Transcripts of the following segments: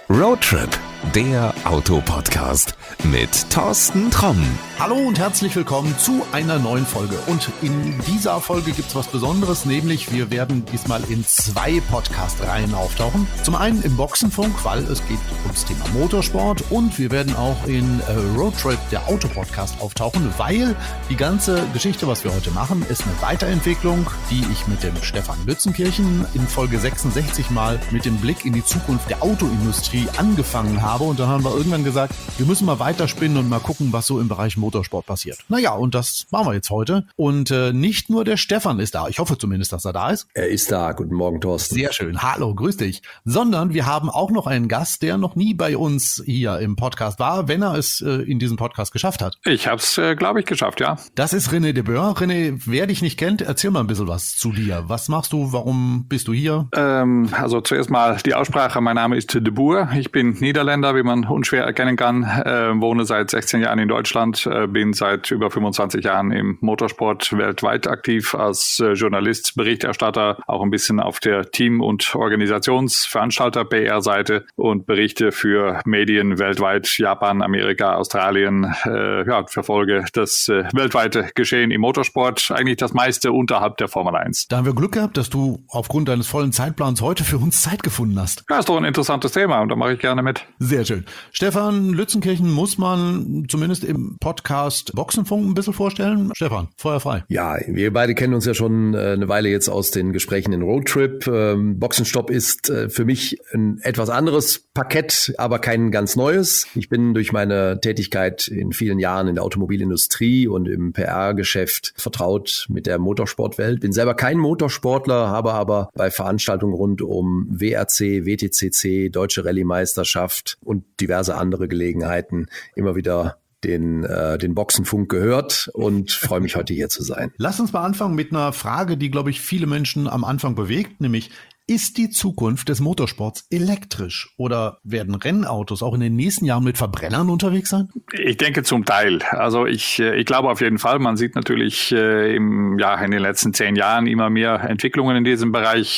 Roadtrip, der Autopodcast mit Thorsten Tromm. Hallo und herzlich willkommen zu einer neuen Folge. Und in dieser Folge gibt es was Besonderes, nämlich wir werden diesmal in 2 Podcast-Reihen auftauchen. Zum einen im Boxenfunk, weil es geht ums Thema Motorsport, und wir werden auch in Roadtrip, der Autopodcast, auftauchen, weil die ganze Geschichte, was wir heute machen, ist eine Weiterentwicklung, die ich mit dem Stefan Lützenkirchen in Folge 66 mal mit dem Blick in die Zukunft der Autoindustrie angefangen habe. Und dann haben wir irgendwann gesagt, wir müssen mal weiterspinnen und mal gucken, was so im Bereich Motorsport passiert. Naja, und das machen wir jetzt heute. Und nicht nur der Stefan ist da. Ich hoffe zumindest, dass er da ist. Er ist da. Guten Morgen, Thorsten. Sehr schön. Hallo, grüß dich. Sondern wir haben auch noch einen Gast, der noch nie bei uns hier im Podcast war, wenn er es in diesem Podcast geschafft hat. Ich habe es, glaube ich, geschafft, ja. Das ist René de Boer. René, wer dich nicht kennt, erzähl mal ein bisschen was zu dir. Was machst du? Warum bist du hier? Also zuerst mal die Aussprache. Mein Name ist de Boer. Ich bin Niederländer, wie man unschwer erkennen kann. Wohne seit 16 Jahren in Deutschland. Bin seit über 25 Jahren im Motorsport weltweit aktiv als Journalist, Berichterstatter, auch ein bisschen auf der Team- und Organisationsveranstalter-PR-Seite und berichte für Medien weltweit, Japan, Amerika, Australien, verfolge das weltweite Geschehen im Motorsport, eigentlich das meiste unterhalb der Formel 1. Da haben wir Glück gehabt, dass du aufgrund deines vollen Zeitplans heute für uns Zeit gefunden hast. Ja, ist doch ein interessantes Thema und da mache ich gerne mit. Sehr schön. Stefan Lützenkirchen muss man zumindest im Podcast Boxenfunk ein bisschen vorstellen. Stefan, Feuer frei. Ja, wir beide kennen uns ja schon eine Weile jetzt aus den Gesprächen in Roadtrip. Boxenstopp ist für mich ein etwas anderes Parkett, aber kein ganz neues. Ich bin durch meine Tätigkeit in vielen Jahren in der Automobilindustrie und im PR-Geschäft vertraut mit der Motorsportwelt. Bin selber kein Motorsportler, habe aber bei Veranstaltungen rund um WRC, WTCC, Deutsche Rallye-Meisterschaft und diverse andere Gelegenheiten immer wieder den Boxenfunk gehört und freue mich, heute hier zu sein. Lass uns mal anfangen mit einer Frage, die, glaube ich, viele Menschen am Anfang bewegt, nämlich: Ist die Zukunft des Motorsports elektrisch oder werden Rennautos auch in den nächsten Jahren mit Verbrennern unterwegs sein? Ich denke zum Teil. Also ich glaube auf jeden Fall, man sieht natürlich in den letzten 10 Jahren immer mehr Entwicklungen in diesem Bereich,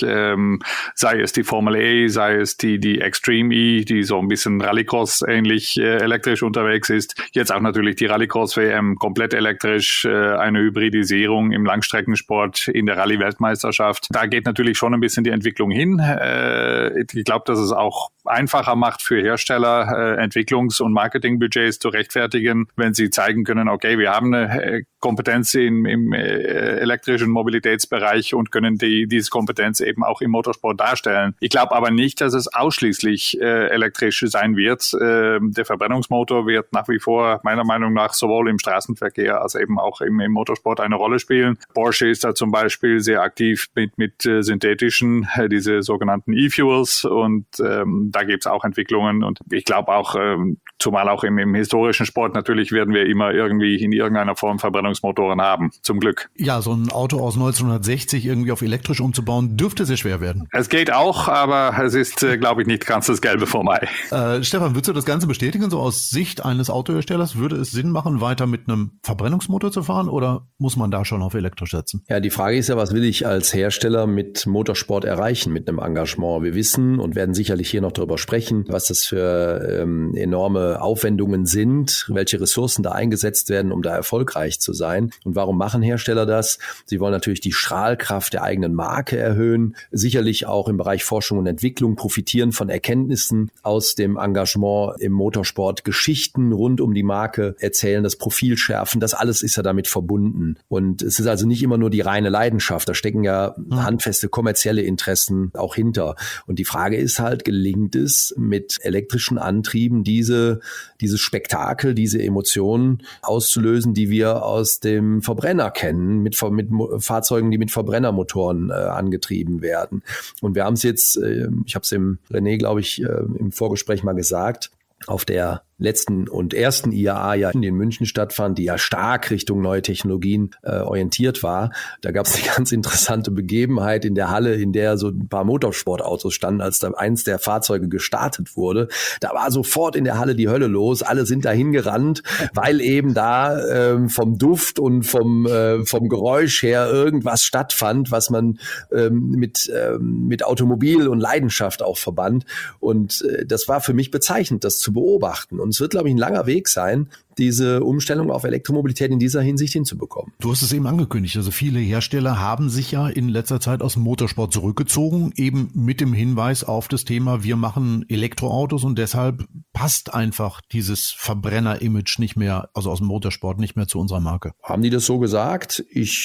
sei es die Formel E, sei es die Extreme E, die so ein bisschen Rallycross ähnlich elektrisch unterwegs ist. Jetzt auch natürlich die Rallycross-WM komplett elektrisch, eine Hybridisierung im Langstreckensport in der Rallye-Weltmeisterschaft. Da geht natürlich schon ein bisschen die Entwicklung hin. Ich glaube, dass es auch einfacher macht für Hersteller, Entwicklungs- und Marketingbudgets zu rechtfertigen, wenn sie zeigen können, okay, wir haben eine Kompetenz im elektrischen Mobilitätsbereich und können diese Kompetenz eben auch im Motorsport darstellen. Ich glaube aber nicht, dass es ausschließlich elektrisch sein wird. Der Verbrennungsmotor wird nach wie vor meiner Meinung nach sowohl im Straßenverkehr als eben auch im Motorsport eine Rolle spielen. Porsche ist da zum Beispiel sehr aktiv mit synthetischen, diese sogenannten E-Fuels, und da gibt es auch Entwicklungen, und ich glaube auch, zumal auch im historischen Sport natürlich werden wir immer irgendwie in irgendeiner Form Verbrennungsmotoren haben, zum Glück. Ja, so ein Auto aus 1960 irgendwie auf elektrisch umzubauen, dürfte sehr schwer werden. Es geht auch, aber es ist, glaube ich, nicht ganz das Gelbe vom Ei. Stefan, würdest du das Ganze bestätigen, so aus Sicht eines Autoherstellers? Würde es Sinn machen, weiter mit einem Verbrennungsmotor zu fahren, oder muss man da schon auf elektrisch setzen? Ja, die Frage ist ja, was will ich als Hersteller mit Motorsport erreichen, mit einem Engagement? Wir wissen und werden sicherlich hier noch darüber sprechen, was das für enorme Aufwendungen sind, welche Ressourcen da eingesetzt werden, um da erfolgreich zu sein. Und warum machen Hersteller das? Sie wollen natürlich die Strahlkraft der eigenen Marke erhöhen, sicherlich auch im Bereich Forschung und Entwicklung profitieren von Erkenntnissen aus dem Engagement im Motorsport, Geschichten rund um die Marke erzählen, das Profil schärfen, das alles ist ja damit verbunden. Und es ist also nicht immer nur die reine Leidenschaft, da stecken ja handfeste kommerzielle Interessen auch hinter. Und die Frage ist halt, gelingt es mit elektrischen Antrieben dieses Spektakel, diese Emotionen auszulösen, die wir aus dem Verbrenner kennen, mit Fahrzeugen, die mit Verbrennermotoren angetrieben werden. Und wir haben es jetzt, ich habe es dem René, glaube ich, im Vorgespräch mal gesagt, auf der letzten und ersten IAA ja in München stattfand, die ja stark Richtung neue Technologien orientiert war. Da gab es eine ganz interessante Begebenheit in der Halle, in der so ein paar Motorsportautos standen, als da eins der Fahrzeuge gestartet wurde. Da war sofort in der Halle die Hölle los. Alle sind da hingerannt, weil eben da vom Duft und vom Geräusch her irgendwas stattfand, was man mit Automobil und Leidenschaft auch verband. Und das war für mich bezeichnend, das zu beobachten. Und es wird, glaube ich, ein langer Weg sein, diese Umstellung auf Elektromobilität in dieser Hinsicht hinzubekommen. Du hast es eben angekündigt. Also viele Hersteller haben sich ja in letzter Zeit aus dem Motorsport zurückgezogen, eben mit dem Hinweis auf das Thema, wir machen Elektroautos und deshalb passt einfach dieses Verbrenner-Image nicht mehr, also aus dem Motorsport nicht mehr zu unserer Marke. Haben die das so gesagt?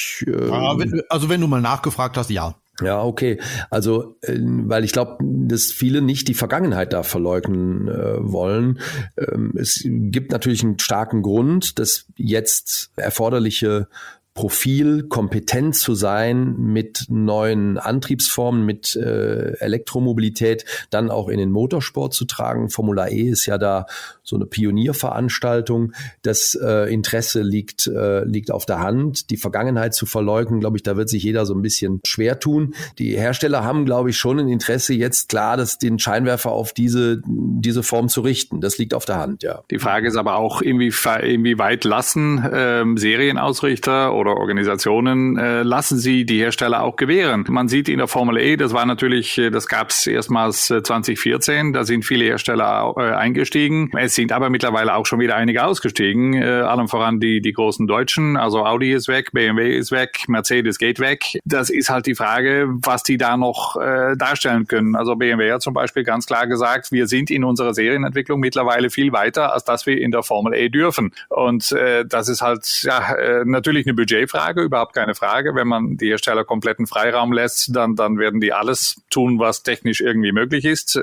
Wenn du mal nachgefragt hast, ja. Ja, okay. Also, weil ich glaube, dass viele nicht die Vergangenheit da verleugnen wollen. Es gibt natürlich einen starken Grund, dass jetzt erforderliche Profil, kompetent zu sein mit neuen Antriebsformen, mit Elektromobilität, dann auch in den Motorsport zu tragen. Formula E ist ja da so eine Pionierveranstaltung. Das Interesse liegt auf der Hand. Die Vergangenheit zu verleugnen, glaube ich, da wird sich jeder so ein bisschen schwer tun. Die Hersteller haben, glaube ich, schon ein Interesse, jetzt klar, den Scheinwerfer auf diese Form zu richten. Das liegt auf der Hand, ja. Die Frage ist aber auch, inwieweit lassen Serienausrichter oder Organisationen lassen sie die Hersteller auch gewähren. Man sieht in der Formel E, das gab es erstmals 2014, da sind viele Hersteller eingestiegen. Es sind aber mittlerweile auch schon wieder einige ausgestiegen, allem voran die großen Deutschen, also Audi ist weg, BMW ist weg, Mercedes geht weg. Das ist halt die Frage, was die da noch darstellen können. Also BMW hat zum Beispiel ganz klar gesagt, wir sind in unserer Serienentwicklung mittlerweile viel weiter, als dass wir in der Formel E dürfen. Und das ist halt natürlich eine Budgetfrage, überhaupt keine Frage. Wenn man die Hersteller kompletten Freiraum lässt, dann werden die alles tun, was technisch irgendwie möglich ist.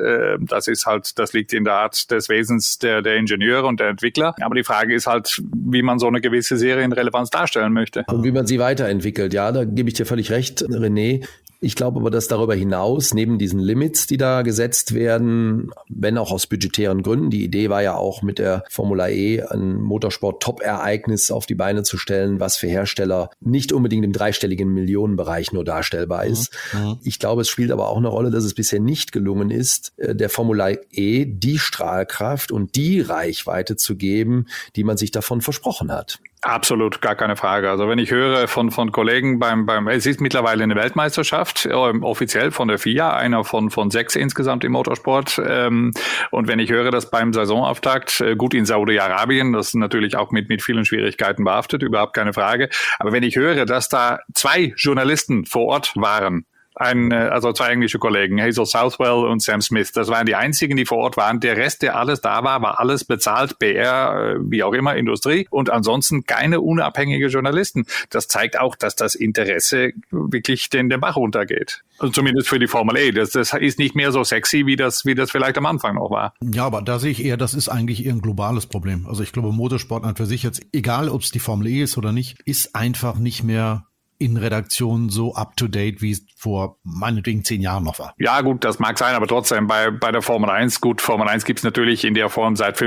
Das liegt in der Art des Wesens der Ingenieure und der Entwickler. Aber die Frage ist halt, wie man so eine gewisse Serienrelevanz darstellen möchte. Und wie man sie weiterentwickelt. Ja, da gebe ich dir völlig recht, René. Ich glaube aber, dass darüber hinaus, neben diesen Limits, die da gesetzt werden, wenn auch aus budgetären Gründen, die Idee war ja auch mit der Formula E ein Motorsport-Top-Ereignis auf die Beine zu stellen, was für Hersteller nicht unbedingt im dreistelligen Millionenbereich nur darstellbar ist. Ich glaube, es spielt aber auch eine Rolle, dass es bisher nicht gelungen ist, der Formula E die Strahlkraft und die Reichweite zu geben, die man sich davon versprochen hat. Absolut, gar keine Frage. Also wenn ich höre von Kollegen es ist mittlerweile eine Weltmeisterschaft, offiziell von der FIA, einer von 6 insgesamt im Motorsport. Und wenn ich höre, dass beim Saisonauftakt, gut in Saudi-Arabien, das ist natürlich auch mit vielen Schwierigkeiten behaftet, überhaupt keine Frage. Aber wenn ich höre, dass da 2 Journalisten vor Ort waren, also 2 englische Kollegen, Hazel Southwell und Sam Smith. Das waren die einzigen, die vor Ort waren. Der Rest, der alles da war alles bezahlt, PR, wie auch immer, Industrie und ansonsten keine unabhängige Journalisten. Das zeigt auch, dass das Interesse wirklich den Bach runtergeht. Also zumindest für die Formel E. Das ist nicht mehr so sexy, wie das vielleicht am Anfang noch war. Ja, aber da sehe ich eher, das ist eigentlich eher ein globales Problem. Also ich glaube, Motorsport an für sich jetzt, egal ob es die Formel E ist oder nicht, ist einfach nicht mehr in Redaktionen so up-to-date, wie es vor meinetwegen 10 Jahren noch war. Ja gut, das mag sein, aber trotzdem bei der Formel 1, gut, Formel 1 gibt's natürlich in der Form seit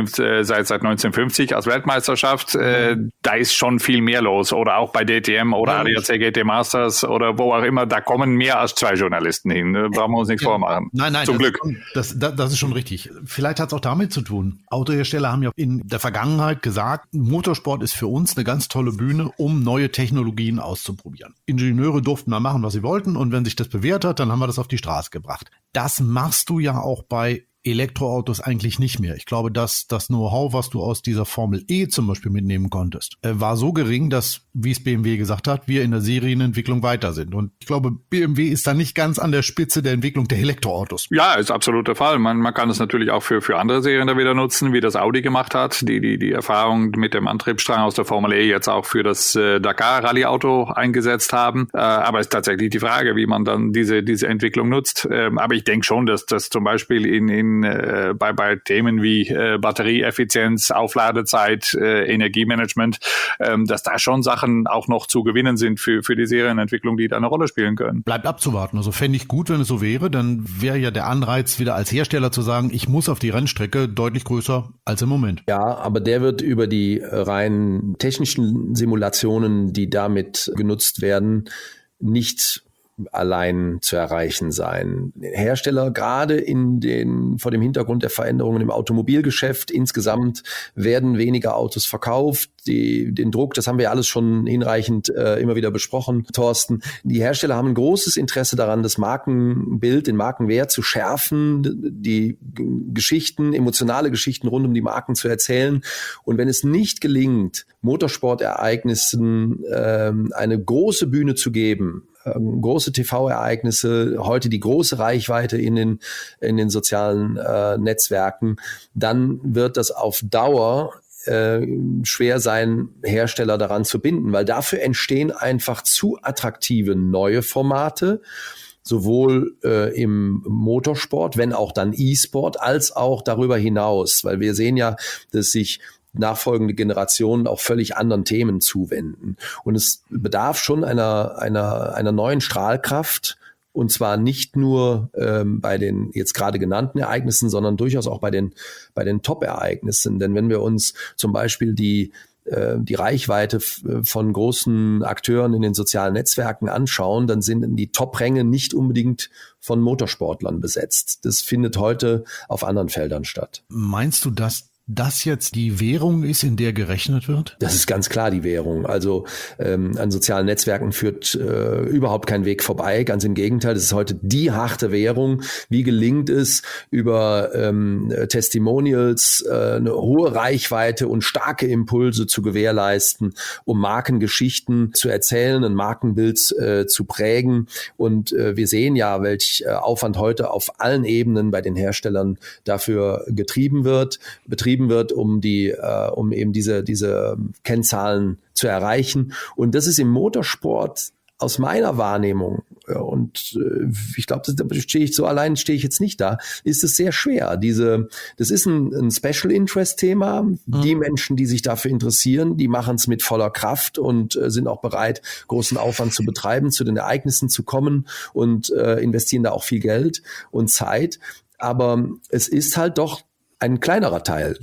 1950 als Weltmeisterschaft. Da ist schon viel mehr los. Oder auch bei DTM oder ADAC GT Masters oder wo auch immer, da kommen mehr als 2 Journalisten hin. Da brauchen wir uns nichts vormachen. Nein, zum Glück. Das ist schon richtig. Vielleicht hat es auch damit zu tun. Autohersteller haben ja in der Vergangenheit gesagt, Motorsport ist für uns eine ganz tolle Bühne, um neue Technologien auszuprobieren. Ingenieure durften mal machen, was sie wollten und wenn sich das bewährt hat, dann haben wir das auf die Straße gebracht. Das machst du ja auch bei Elektroautos eigentlich nicht mehr. Ich glaube, dass das Know-how, was du aus dieser Formel E zum Beispiel mitnehmen konntest, war so gering, dass, wie es BMW gesagt hat, wir in der Serienentwicklung weiter sind. Und ich glaube, BMW ist da nicht ganz an der Spitze der Entwicklung der Elektroautos. Ja, ist absolut der Fall. Man kann es natürlich auch für andere Serien da wieder nutzen, wie das Audi gemacht hat, die Erfahrung mit dem Antriebsstrang aus der Formel E jetzt auch für das Dakar-Rallye-Auto eingesetzt haben. Aber es ist tatsächlich die Frage, wie man dann diese Entwicklung nutzt. Aber ich denke schon, dass das zum Beispiel in bei Themen wie Batterieeffizienz, Aufladezeit, Energiemanagement, dass da schon Sachen auch noch zu gewinnen sind für die Serienentwicklung, die da eine Rolle spielen können. Bleibt abzuwarten. Also fände ich gut, wenn es so wäre, dann wäre ja der Anreiz, wieder als Hersteller zu sagen, ich muss auf die Rennstrecke, deutlich größer als im Moment. Ja, aber der wird über die rein technischen Simulationen, die damit genutzt werden, nicht allein zu erreichen sein. Hersteller, gerade vor dem Hintergrund der Veränderungen im Automobilgeschäft, insgesamt werden weniger Autos verkauft. Den Druck, das haben wir alles schon hinreichend immer wieder besprochen, Thorsten. Die Hersteller haben ein großes Interesse daran, das Markenbild, den Markenwert zu schärfen, die Geschichten, emotionale Geschichten rund um die Marken zu erzählen. Und wenn es nicht gelingt, Motorsportereignissen eine große Bühne zu geben, große TV-Ereignisse, heute die große Reichweite in den sozialen Netzwerken, dann wird das auf Dauer schwer sein, Hersteller daran zu binden, weil dafür entstehen einfach zu attraktive neue Formate, sowohl im Motorsport, wenn auch dann E-Sport, als auch darüber hinaus, weil wir sehen ja, dass sich nachfolgende Generationen auch völlig anderen Themen zuwenden. Und es bedarf schon einer neuen Strahlkraft, und zwar nicht nur bei den jetzt gerade genannten Ereignissen, sondern durchaus auch bei den Top-Ereignissen. Denn wenn wir uns zum Beispiel die Reichweite von großen Akteuren in den sozialen Netzwerken anschauen, dann sind die Top-Ränge nicht unbedingt von Motorsportlern besetzt. Das findet heute auf anderen Feldern statt. Meinst du, dass das jetzt die Währung ist, in der gerechnet wird? Das ist ganz klar die Währung. Also an sozialen Netzwerken führt überhaupt kein Weg vorbei. Ganz im Gegenteil, das ist heute die harte Währung. Wie gelingt es, über Testimonials eine hohe Reichweite und starke Impulse zu gewährleisten, um Markengeschichten zu erzählen, ein Markenbild zu prägen. Und wir sehen ja, welch Aufwand heute auf allen Ebenen bei den Herstellern dafür betrieben wird, um eben diese Kennzahlen zu erreichen. Und das ist im Motorsport aus meiner Wahrnehmung, und ich glaube, stehe ich jetzt nicht da, ist es sehr schwer. Das ist ein Special Interest Thema. Die Menschen, die sich dafür interessieren, die machen es mit voller Kraft und sind auch bereit, großen Aufwand zu betreiben, zu den Ereignissen zu kommen und investieren da auch viel Geld und Zeit. Aber es ist halt doch ein kleinerer Teil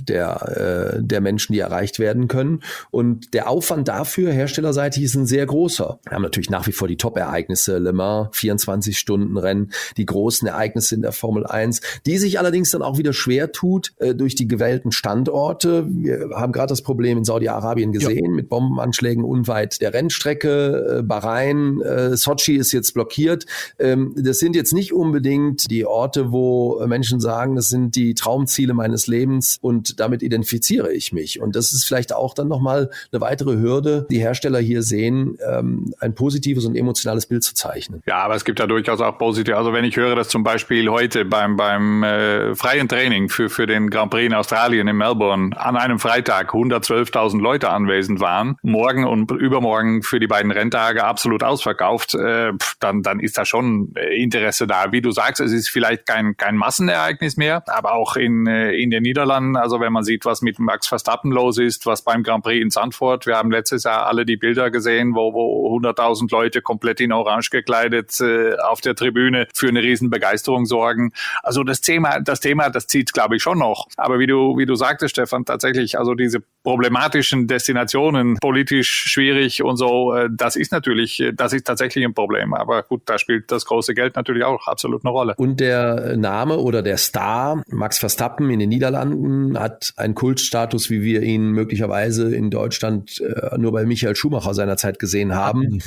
der Menschen, die erreicht werden können. Und der Aufwand dafür, herstellerseitig, ist ein sehr großer. Wir haben natürlich nach wie vor die Top-Ereignisse, Le Mans, 24-Stunden-Rennen, die großen Ereignisse in der Formel 1, die sich allerdings dann auch wieder schwer tut durch die gewählten Standorte. Wir haben gerade das Problem in Saudi-Arabien gesehen, mit Bombenanschlägen unweit der Rennstrecke. Bahrain, Sochi ist jetzt blockiert. Das sind jetzt nicht unbedingt die Orte, wo Menschen sagen, das sind die Traumziele meines Lebens und damit identifiziere ich mich. Und das ist vielleicht auch dann nochmal eine weitere Hürde, die Hersteller hier sehen, ein positives und emotionales Bild zu zeichnen. Ja, aber es gibt ja durchaus auch positive. Also wenn ich höre, dass zum Beispiel heute beim freien Training für den Grand Prix in Australien in Melbourne an einem Freitag 112.000 Leute anwesend waren, morgen und übermorgen für die beiden Renntage absolut ausverkauft, dann ist da schon Interesse da. Wie du sagst, es ist vielleicht kein Massenereignis mehr, aber auch in den Niederlanden, also wenn man sieht, was mit Max Verstappen los ist, was beim Grand Prix in Zandvoort, wir haben letztes Jahr alle die Bilder gesehen, wo 100.000 Leute komplett in Orange gekleidet auf der Tribüne für eine riesen Begeisterung sorgen. Also das Thema, das zieht, glaube ich, schon noch. Aber wie du sagtest, Stefan, tatsächlich, also diese problematischen Destinationen, politisch schwierig und so, das ist tatsächlich ein Problem. Aber gut, da spielt das große Geld natürlich auch absolut eine Rolle. Und der Name oder der Star, Max Verstappen in den Niederlanden, hat einen Kultstatus, wie wir ihn möglicherweise in Deutschland nur bei Michael Schumacher seinerzeit gesehen haben,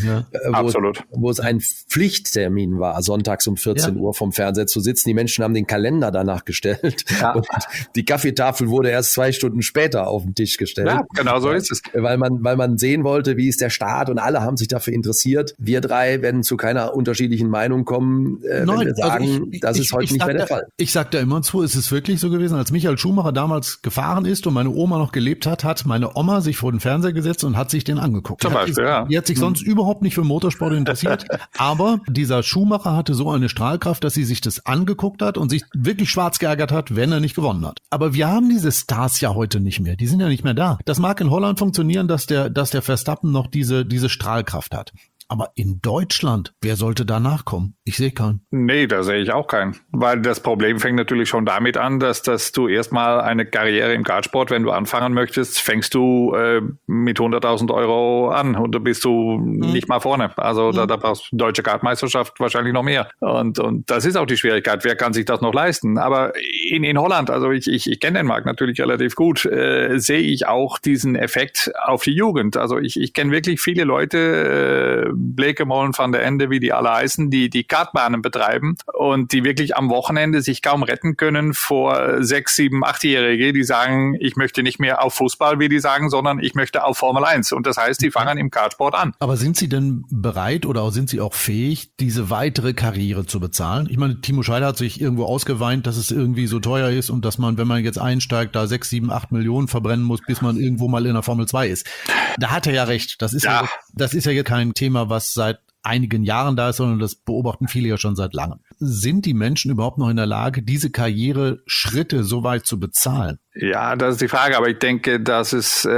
wo es ein Pflichttermin war, sonntags um 14 Uhr vom Fernseher zu sitzen. Die Menschen haben den Kalender danach gestellt und die Kaffeetafel wurde erst 2 Stunden später auf den Tisch gestellt. Ja, genau so ist es. Weil man sehen wollte, wie ist der Start, und alle haben sich dafür interessiert. Wir drei werden zu keiner unterschiedlichen Meinung kommen, wenn wir sagen, das ist heute nicht mehr der Fall. Ich sage da immer zu, ist es wirklich so gewesen, als Michael Schumacher damals gefahren ist und meine Oma noch gelebt hat, hat meine Oma sich vor den Fernseher gesetzt und hat sich den angeguckt. Zum Beispiel, ja. Die hat sich sonst überhaupt nicht für Motorsport interessiert, aber dieser Schumacher hatte so eine Strahlkraft, dass sie sich das angeguckt hat und sich wirklich schwarz geärgert hat, wenn er nicht gewonnen hat. Aber wir haben diese Stars ja heute nicht mehr. Die sind ja nicht mehr da. Das mag in Holland funktionieren, dass der Verstappen noch diese Strahlkraft hat. Aber in Deutschland, wer sollte da nachkommen? Ich sehe keinen. Nee, da sehe ich auch keinen. Weil das Problem fängt natürlich schon damit an, dass du erstmal eine Karriere im Kartsport, wenn du anfangen möchtest, fängst du mit 100.000 Euro an und da bist du nicht mal vorne. Also da brauchst du deutsche Kartmeisterschaft wahrscheinlich noch mehr. Und das ist auch die Schwierigkeit. Wer kann sich das noch leisten? Aber in Holland, also ich kenne den Markt natürlich relativ gut, sehe ich auch diesen Effekt auf die Jugend. Also ich kenne wirklich viele Leute, Blekemolen, Van der Ende, wie die alle heißen, die Kartbahnen betreiben und die wirklich am Wochenende sich kaum retten können vor 6, 7, 8-Jährige, die sagen, ich möchte nicht mehr auf Fußball, wie die sagen, sondern ich möchte auf Formel 1. Und das heißt, die fangen im Kartsport an. Aber sind Sie denn bereit oder sind Sie auch fähig, diese weitere Karriere zu bezahlen? Ich meine, Timo Scheider hat sich irgendwo ausgeweint, dass es irgendwie so teuer ist und dass man, wenn man jetzt einsteigt, da 6, 7, 8 Millionen verbrennen muss, bis man irgendwo mal in der Formel 2 ist. Da hat er ja recht. Das ist ja jetzt kein Thema, was seit einigen Jahren da ist, sondern das beobachten viele ja schon seit langem. Sind die Menschen überhaupt noch in der Lage, diese Karriereschritte so weit zu bezahlen? Ja, das ist die Frage, aber ich denke, dass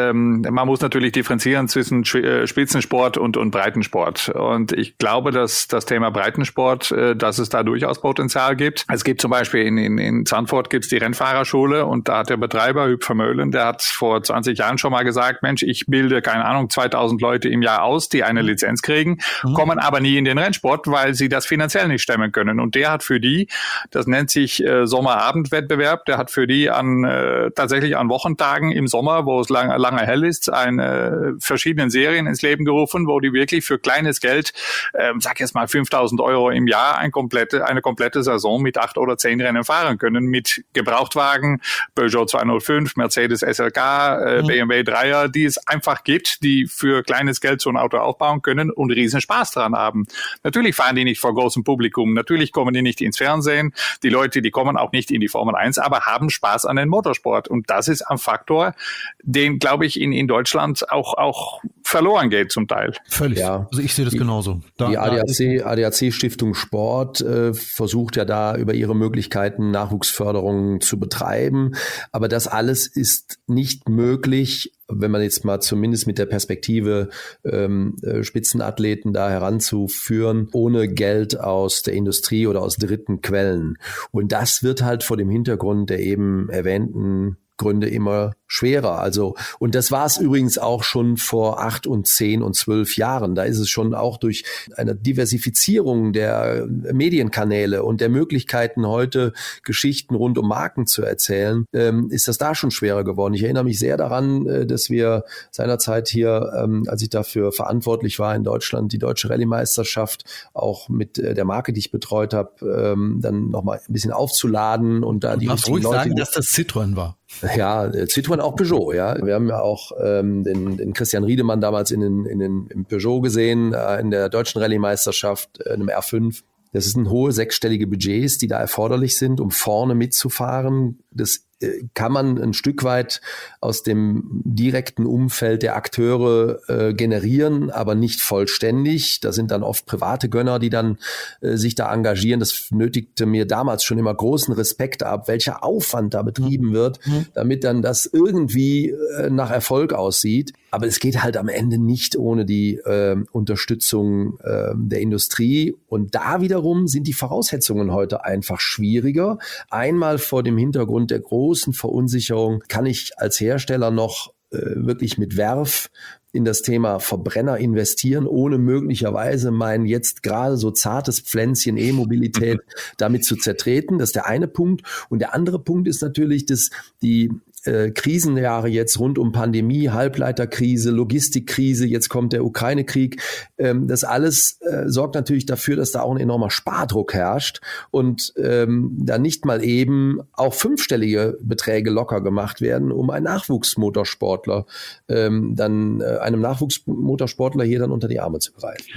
man muss natürlich differenzieren zwischen Spitzensport und Breitensport. Und ich glaube, dass das Thema Breitensport, dass es da durchaus Potenzial gibt. Es gibt zum Beispiel in Zandvoort gibt's die Rennfahrerschule und da hat der Betreiber, Huub Vermeulen, der hat vor 20 Jahren schon mal gesagt, Mensch, ich bilde, keine Ahnung, 2000 Leute im Jahr aus, die eine Lizenz kriegen, kommen aber nie in den Rennsport, weil sie das finanziell nicht stemmen können. Und der hat für die, das nennt sich Sommerabendwettbewerb, der hat für die tatsächlich an Wochentagen im Sommer, wo es lange hell ist, verschiedene Serien ins Leben gerufen, wo die wirklich für kleines Geld, sag jetzt mal 5.000 Euro im Jahr, eine komplette Saison mit 8 oder 10 Rennen fahren können, mit Gebrauchtwagen, Peugeot 205, Mercedes SLK, BMW 3er, die es einfach gibt, die für kleines Geld so ein Auto aufbauen können und riesen Spaß dran haben. Natürlich fahren die nicht vor großem Publikum, natürlich kommen die nicht ins Fernsehen, die Leute, die kommen auch nicht in die Formel 1, aber haben Spaß an den Motorsport. Und das ist ein Faktor, den, glaube ich, in Deutschland auch verloren geht zum Teil. Völlig. Ja. Also ich sehe das genauso. Die ADAC Stiftung Sport versucht ja da über ihre Möglichkeiten Nachwuchsförderung zu betreiben. Aber das alles ist nicht möglich, wenn man jetzt mal zumindest mit der Perspektive Spitzenathleten da heranzuführen, ohne Geld aus der Industrie oder aus dritten Quellen. Und das wird halt vor dem Hintergrund der eben erwähnten Gründe immer schwerer. Also, und das war es übrigens auch schon vor 8 und 10 und 12 Jahren. Da ist es schon auch durch eine Diversifizierung der Medienkanäle und der Möglichkeiten, heute Geschichten rund um Marken zu erzählen, ist das da schon schwerer geworden. Ich erinnere mich sehr daran, dass wir seinerzeit hier, als ich dafür verantwortlich war in Deutschland, die Deutsche Rallye-Meisterschaft auch mit der Marke, die ich betreut habe, dann nochmal ein bisschen aufzuladen und da die richtigen Leute sagen, dass das Citroën war. Ja, Citroën, auch Peugeot, ja. Wir haben ja auch den Christian Riedemann damals im Peugeot gesehen, in der deutschen Rallye-Meisterschaft, in einem R5. Das sind hohe 6-stellige Budgets, die da erforderlich sind, um vorne mitzufahren. Das kann man ein Stück weit aus dem direkten Umfeld der Akteure generieren, aber nicht vollständig. Da sind dann oft private Gönner, die dann sich da engagieren. Das nötigte mir damals schon immer großen Respekt ab, welcher Aufwand da betrieben wird, damit dann das irgendwie nach Erfolg aussieht. Aber es geht halt am Ende nicht ohne die Unterstützung der Industrie. Und da wiederum sind die Voraussetzungen heute einfach schwieriger. Einmal vor dem Hintergrund der großen Verunsicherung, kann ich als Hersteller noch wirklich mit Werf in das Thema Verbrenner investieren, ohne möglicherweise mein jetzt gerade so zartes Pflänzchen E-Mobilität damit zu zertreten. Das ist der eine Punkt. Und der andere Punkt ist natürlich, dass die Krisenjahre jetzt rund um Pandemie, Halbleiterkrise, Logistikkrise, jetzt kommt der Ukraine-Krieg. Das alles sorgt natürlich dafür, dass da auch ein enormer Spardruck herrscht und da nicht mal eben auch 5-stellige Beträge locker gemacht werden, um einen Nachwuchsmotorsportler einem Nachwuchsmotorsportler hier dann unter die Arme zu greifen.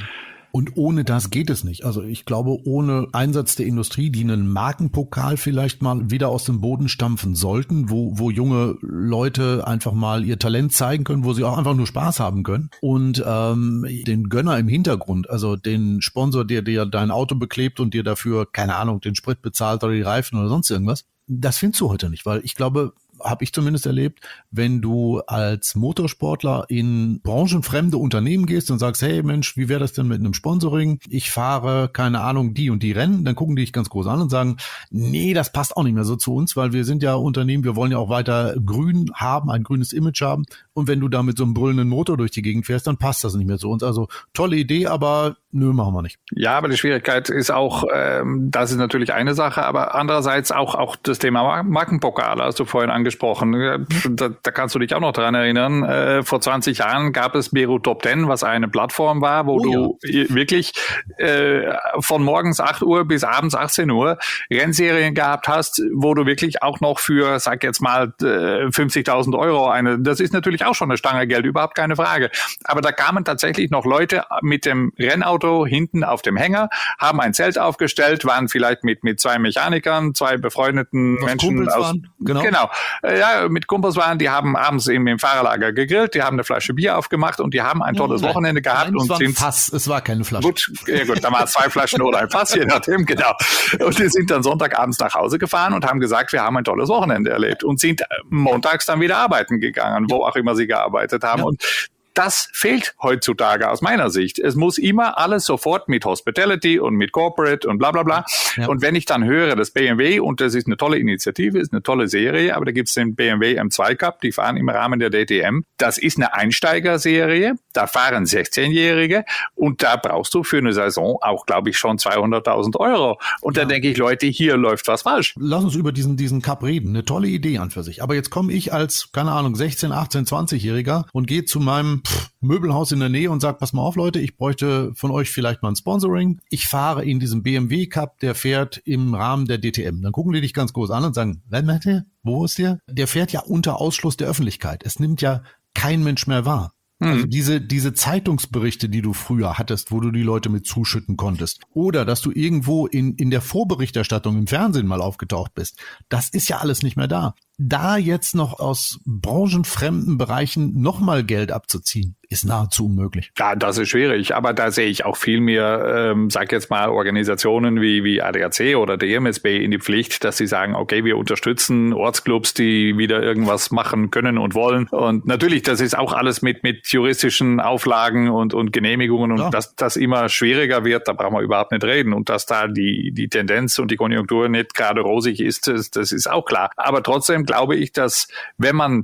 Und ohne das geht es nicht. Also ich glaube, ohne Einsatz der Industrie, die einen Markenpokal vielleicht mal wieder aus dem Boden stampfen sollten, wo junge Leute einfach mal ihr Talent zeigen können, wo sie auch einfach nur Spaß haben können. Und den Gönner im Hintergrund, also den Sponsor, der dir dein Auto beklebt und dir dafür, keine Ahnung, den Sprit bezahlt oder die Reifen oder sonst irgendwas, das findest du heute nicht, weil ich glaube, habe ich zumindest erlebt, wenn du als Motorsportler in branchenfremde Unternehmen gehst und sagst, hey Mensch, wie wäre das denn mit einem Sponsoring? Ich fahre, keine Ahnung, die und die Rennen, dann gucken die dich ganz groß an und sagen, nee, das passt auch nicht mehr so zu uns, weil wir sind ja Unternehmen, wir wollen ja auch weiter grün haben, ein grünes Image haben. Und wenn du da mit so einem brüllenden Motor durch die Gegend fährst, dann passt das nicht mehr zu uns. Also tolle Idee, aber nö, machen wir nicht. Ja, aber die Schwierigkeit ist auch, das ist natürlich eine Sache, aber andererseits auch das Thema Markenpokale, hast du vorhin angesprochen. Da kannst du dich auch noch dran erinnern. Vor 20 Jahren gab es Beirut Top 10, was eine Plattform war, wo du wirklich von morgens 8 Uhr bis abends 18 Uhr Rennserien gehabt hast, wo du wirklich auch noch für, sag jetzt mal, 50.000 Euro das ist natürlich auch schon eine Stange Geld, überhaupt keine Frage. Aber da kamen tatsächlich noch Leute mit dem Rennauto hinten auf dem Hänger, haben ein Zelt aufgestellt, waren vielleicht mit 2 Mechanikern, 2 befreundeten Menschen aus, genau, ja, mit Kumpels waren, die haben abends im Fahrerlager gegrillt, die haben eine Flasche Bier aufgemacht und die haben ein tolles Wochenende gehabt. Es war ein Fass, es war keine Flasche. Gut, da waren 2 Flaschen oder ein Fass, je nachdem, genau. Und die sind dann Sonntagabends nach Hause gefahren und haben gesagt, wir haben ein tolles Wochenende erlebt und sind montags dann wieder arbeiten gegangen, wo auch immer sie gearbeitet haben. Ja. Und das fehlt heutzutage aus meiner Sicht. Es muss immer alles sofort mit Hospitality und mit Corporate und bla bla bla. Ja. Und wenn ich dann höre, dass BMW, und das ist eine tolle Initiative, ist eine tolle Serie, aber da gibt es den BMW M2 Cup, die fahren im Rahmen der DTM. Das ist eine Einsteigerserie, da fahren 16-Jährige und da brauchst du für eine Saison auch, glaube ich, schon 200.000 Euro. Und da denke ich, Leute, hier läuft was falsch. Lass uns über diesen Cup reden. Eine tolle Idee an für sich. Aber jetzt komme ich als, keine Ahnung, 16, 18, 20-Jähriger und gehe zu meinem Möbelhaus in der Nähe und sage, pass mal auf, Leute, ich bräuchte von euch vielleicht mal ein Sponsoring. Ich fahre in diesem BMW Cup, der fährt im Rahmen der DTM. Dann gucken die dich ganz groß an und sagen, wo ist der? Der fährt ja unter Ausschluss der Öffentlichkeit. Es nimmt ja kein Mensch mehr wahr. Also diese Zeitungsberichte, die du früher hattest, wo du die Leute mit zuschütten konntest, oder dass du irgendwo in der Vorberichterstattung im Fernsehen mal aufgetaucht bist, das ist ja alles nicht mehr da. Da jetzt noch aus branchenfremden Bereichen nochmal Geld abzuziehen, ist nahezu unmöglich. Ja, das ist schwierig, aber da sehe ich auch viel mehr, sag jetzt mal, Organisationen wie ADAC oder DMSB in die Pflicht, dass sie sagen, okay, wir unterstützen Ortsclubs, die wieder irgendwas machen können und wollen. Und natürlich, das ist auch alles mit juristischen Auflagen und Genehmigungen und dass das immer schwieriger wird, da brauchen wir überhaupt nicht reden. Und dass da die Tendenz und die Konjunktur nicht gerade rosig ist, das ist auch klar. Aber trotzdem glaube ich, dass wenn man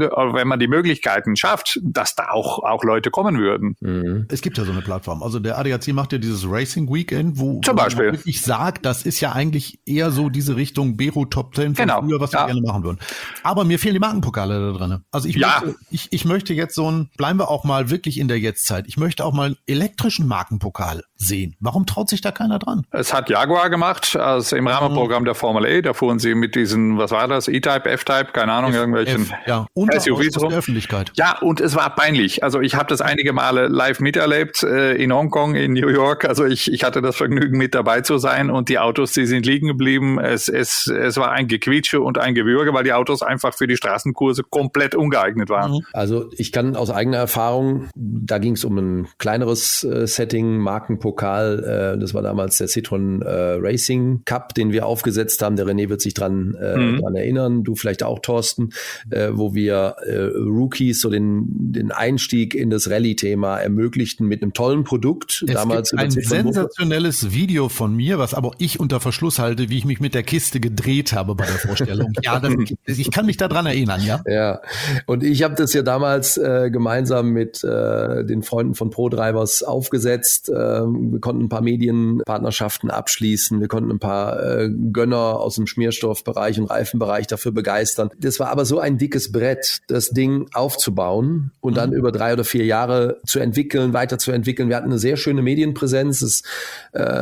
die Möglichkeiten schafft, dass da auch Leute kommen würden. Mhm. Es gibt ja so eine Plattform. Also der ADAC macht ja dieses Racing Weekend, wo zum Beispiel ich sage, das ist ja eigentlich eher so diese Richtung Beirut Top 10 von früher, was wir gerne machen würden. Aber mir fehlen die Markenpokale da drin. Also ich möchte jetzt bleiben wir auch mal wirklich in der Jetztzeit. Ich möchte auch mal einen elektrischen Markenpokal sehen. Warum traut sich da keiner dran? Es hat Jaguar gemacht, also im Rahmenprogramm der Formel E. Da fuhren sie mit diesen, was war das, E-Type, F-Type, keine Ahnung, irgendwelchen SUVs rum. Der Öffentlichkeit. Ja, und es war peinlich. Also ich habe das einige Male live miterlebt, in Hongkong, in New York. Also ich hatte das Vergnügen, mit dabei zu sein und die Autos, die sind liegen geblieben. Es war ein Gequietsche und ein Gewürge, weil die Autos einfach für die Straßenkurse komplett ungeeignet waren. Also ich kann aus eigener Erfahrung, da ging es um ein kleineres Setting, Markenpokal, das war damals der Citroën Racing Cup, den wir aufgesetzt haben. Der René wird sich dran erinnern, du vielleicht auch, Thorsten, wo wir Rookies so den Einstieg in das Rallye-Thema ermöglichten mit einem tollen Produkt. Es damals gibt ein sensationelles Video von mir, was aber ich unter Verschluss halte, wie ich mich mit der Kiste gedreht habe bei der Vorstellung. Ja, ich kann mich daran erinnern, ja. Ja, und ich habe das ja damals gemeinsam mit den Freunden von ProDrivers aufgesetzt. Wir konnten ein paar Medienpartnerschaften abschließen. Wir konnten ein paar Gönner aus dem Schmierstoffbereich und Reifenbereich dafür begeistern. Das war aber so ein dickes Brett, das Ding aufzubauen und dann über 3 oder 4 Jahre zu entwickeln, weiterzuentwickeln. Wir hatten eine sehr schöne Medienpräsenz.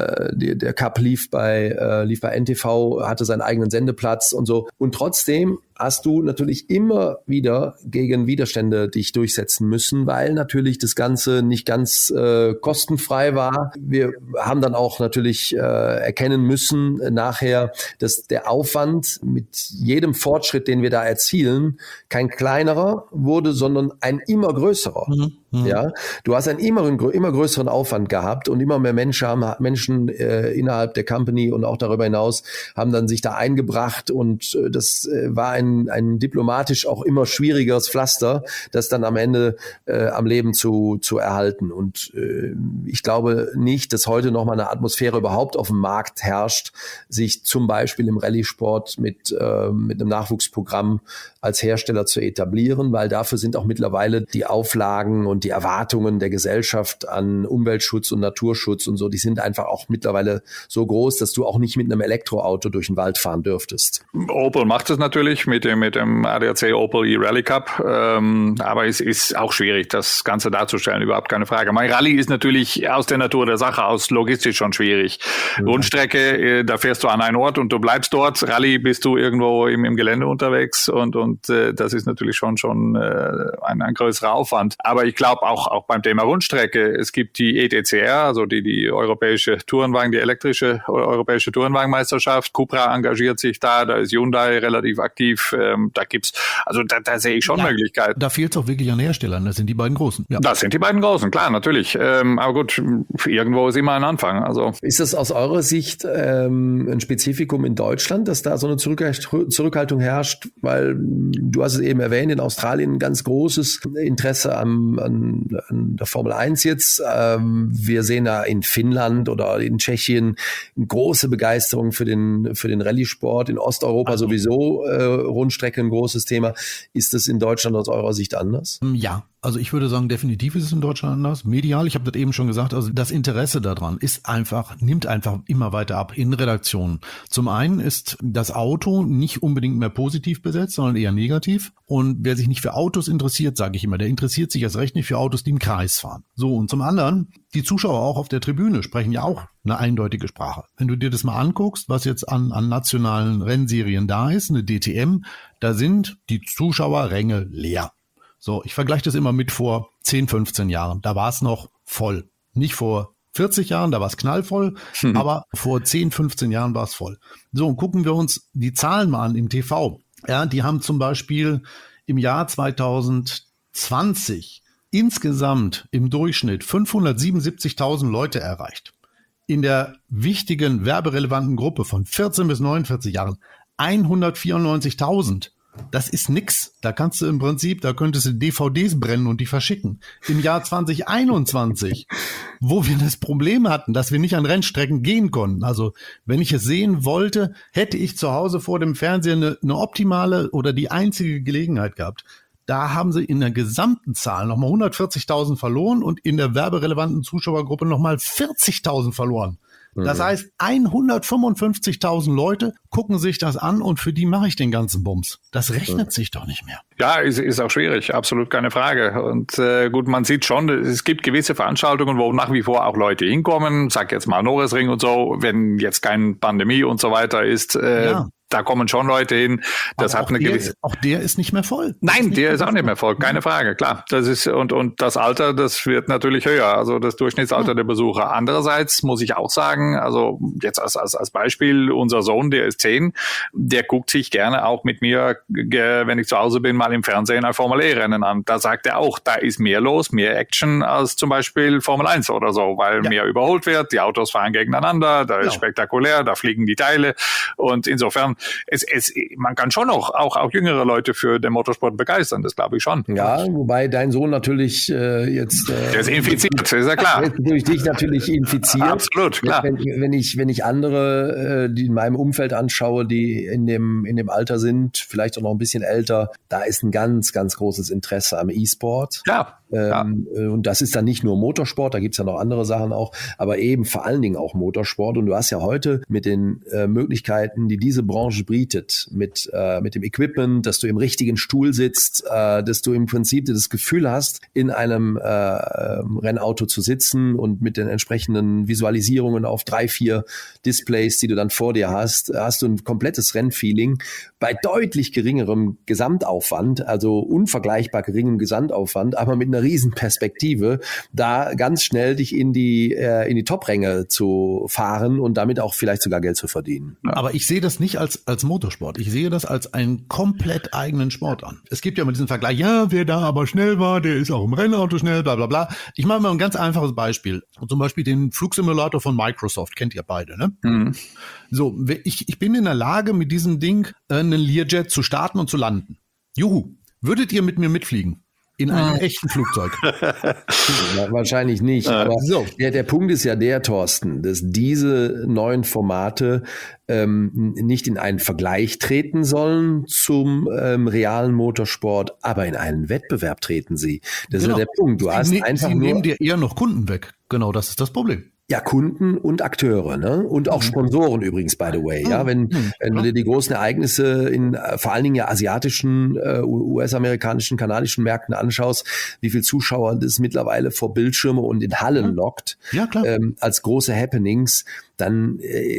Der Cup lief bei NTV, hatte seinen eigenen Sendeplatz und so. Und trotzdem hast du natürlich immer wieder gegen Widerstände dich durchsetzen müssen, weil natürlich das Ganze nicht ganz kostenfrei war. Wir haben dann auch natürlich erkennen müssen nachher, dass der Aufwand mit jedem Fortschritt, den wir da erzielen, kein kleinerer wurde, sondern ein immer größerer. Ja, du hast einen immer größeren Aufwand gehabt und immer mehr Menschen innerhalb der Company und auch darüber hinaus haben dann sich da eingebracht und das war ein diplomatisch auch immer schwierigeres Pflaster, das dann am Ende am Leben zu erhalten. Und ich glaube nicht, dass heute noch mal eine Atmosphäre überhaupt auf dem Markt herrscht, sich zum Beispiel im Rallye-Sport mit einem Nachwuchsprogramm als Hersteller zu etablieren, weil dafür sind auch mittlerweile die Auflagen und die Erwartungen der Gesellschaft an Umweltschutz und Naturschutz und so, die sind einfach auch mittlerweile so groß, dass du auch nicht mit einem Elektroauto durch den Wald fahren dürftest. Opel macht es natürlich mit dem ADAC Opel E-Rally Cup, aber es ist auch schwierig, das Ganze darzustellen, überhaupt keine Frage. Mein Rallye ist natürlich aus der Natur der Sache, aus logistisch schon schwierig. Rundstrecke, da fährst du an einen Ort und du bleibst dort. Rallye bist du irgendwo im Gelände unterwegs und das ist natürlich schon ein größerer Aufwand. Aber ich glaube auch beim Thema Rundstrecke, es gibt die ETCR, also die europäische Tourenwagen, die elektrische europäische Tourenwagenmeisterschaft. Cupra engagiert sich da ist Hyundai relativ aktiv. Da sehe ich schon Möglichkeiten. Da fehlt es auch wirklich an Herstellern, das sind die beiden Großen. Ja. Das sind die beiden Großen, klar, natürlich. Aber gut, irgendwo ist immer ein Anfang. Also ist das aus eurer Sicht ein Spezifikum in Deutschland, dass da so eine Zurückhaltung herrscht? Weil du hast es eben erwähnt, in Australien ein ganz großes Interesse an der Formel 1 jetzt. Wir sehen da in Finnland oder in Tschechien eine große Begeisterung für den Rallye-Sport. In Osteuropa sowieso Rundstrecke ein großes Thema. Ist das in Deutschland aus eurer Sicht anders? Ja. Also ich würde sagen, definitiv ist es in Deutschland anders. Medial, ich habe das eben schon gesagt, also das Interesse daran nimmt einfach immer weiter ab in Redaktionen. Zum einen ist das Auto nicht unbedingt mehr positiv besetzt, sondern eher negativ. Und wer sich nicht für Autos interessiert, sage ich immer, der interessiert sich erst recht nicht für Autos, die im Kreis fahren. So, und zum anderen, die Zuschauer auch auf der Tribüne sprechen ja auch eine eindeutige Sprache. Wenn du dir das mal anguckst, was jetzt an nationalen Rennserien da ist, eine DTM, da sind die Zuschauerränge leer. So, ich vergleiche das immer mit vor 10, 15 Jahren. Da war es noch voll. Nicht vor 40 Jahren, da war es knallvoll, aber vor 10, 15 Jahren war es voll. So, und gucken wir uns die Zahlen mal an im TV. Ja, die haben zum Beispiel im Jahr 2020 insgesamt im Durchschnitt 577.000 Leute erreicht. In der wichtigen werberelevanten Gruppe von 14 bis 49 Jahren 194.000. Das ist nix. Da könntest du DVDs brennen und die verschicken. Im Jahr 2021, wo wir das Problem hatten, dass wir nicht an Rennstrecken gehen konnten. Also, wenn ich es sehen wollte, hätte ich zu Hause vor dem Fernseher eine optimale oder die einzige Gelegenheit gehabt. Da haben sie in der gesamten Zahl nochmal 140.000 verloren und in der werberelevanten Zuschauergruppe nochmal 40.000 verloren. Das heißt, 155.000 Leute gucken sich das an und für die mache ich den ganzen Bums. Das rechnet sich doch nicht mehr. Ja, ist auch schwierig, absolut keine Frage. Und gut, man sieht schon, es gibt gewisse Veranstaltungen, wo nach wie vor auch Leute hinkommen. Sag jetzt mal Norrisring und so, wenn jetzt keine Pandemie und so weiter ist. Da kommen schon Leute hin. Das hat eine gewisse. Auch der ist nicht mehr voll. Nein, der ist auch nicht mehr voll. Keine Frage. Klar. Das ist, und das Alter, das wird natürlich höher. Also das Durchschnittsalter der Besucher. Andererseits muss ich auch sagen, also jetzt als Beispiel, unser Sohn, der ist 10, der guckt sich gerne auch mit mir, wenn ich zu Hause bin, mal im Fernsehen ein Formel-E-Rennen an. Da sagt er auch, da ist mehr los, mehr Action als zum Beispiel Formel 1 oder so, weil mehr überholt wird, die Autos fahren gegeneinander, da ist spektakulär, da fliegen die Teile und insofern man kann schon auch jüngere Leute für den Motorsport begeistern, das glaube ich schon. Ja, wobei dein Sohn natürlich jetzt... der ist infiziert, ist ja klar. Der ist durch dich natürlich infiziert. Absolut, klar. Wenn ich andere, die in meinem Umfeld anschaue, die in dem Alter sind, vielleicht auch noch ein bisschen älter, da ist ein ganz, ganz großes Interesse am E-Sport. Ja. Und das ist dann nicht nur Motorsport, da gibt's ja noch andere Sachen auch, aber eben vor allen Dingen auch Motorsport. Und du hast ja heute mit den Möglichkeiten, die diese Branche Branche bietet, mit dem Equipment, dass du im richtigen Stuhl sitzt, dass du im Prinzip das Gefühl hast, in einem Rennauto zu sitzen und mit den entsprechenden Visualisierungen auf 3-4 Displays, die du dann vor dir hast du ein komplettes Rennfeeling bei deutlich geringerem Gesamtaufwand, also unvergleichbar geringem Gesamtaufwand, aber mit einer riesen Perspektive, da ganz schnell dich in die Top-Ränge zu fahren und damit auch vielleicht sogar Geld zu verdienen. Aber ich sehe das nicht als Motorsport. Ich sehe das als einen komplett eigenen Sport an. Es gibt ja immer diesen Vergleich, ja, wer da aber schnell war, der ist auch im Rennauto schnell, bla bla bla. Ich mache mal ein ganz einfaches Beispiel. Zum Beispiel den Flugsimulator von Microsoft, kennt ihr beide, ne? Mhm. So, ich bin in der Lage, mit diesem Ding einen Learjet zu starten und zu landen. Juhu, würdet ihr mit mir mitfliegen? In einem echten Flugzeug? Ja, wahrscheinlich nicht. Aber so. Der Punkt ist ja der, Thorsten, dass diese neuen Formate nicht in einen Vergleich treten sollen zum realen Motorsport, aber in einen Wettbewerb treten sie. Das ist ja der Punkt. Sie nehmen dir eher noch Kunden weg. Genau, das ist das Problem. Ja, Kunden und Akteure, ne? Und auch Sponsoren übrigens, by the way. Ja, wenn du dir die großen Ereignisse in vor allen Dingen ja asiatischen, US-amerikanischen, kanadischen Märkten anschaust, wie viel Zuschauer das mittlerweile vor Bildschirme und in Hallen lockt, ja, klar. Als große Happenings, dann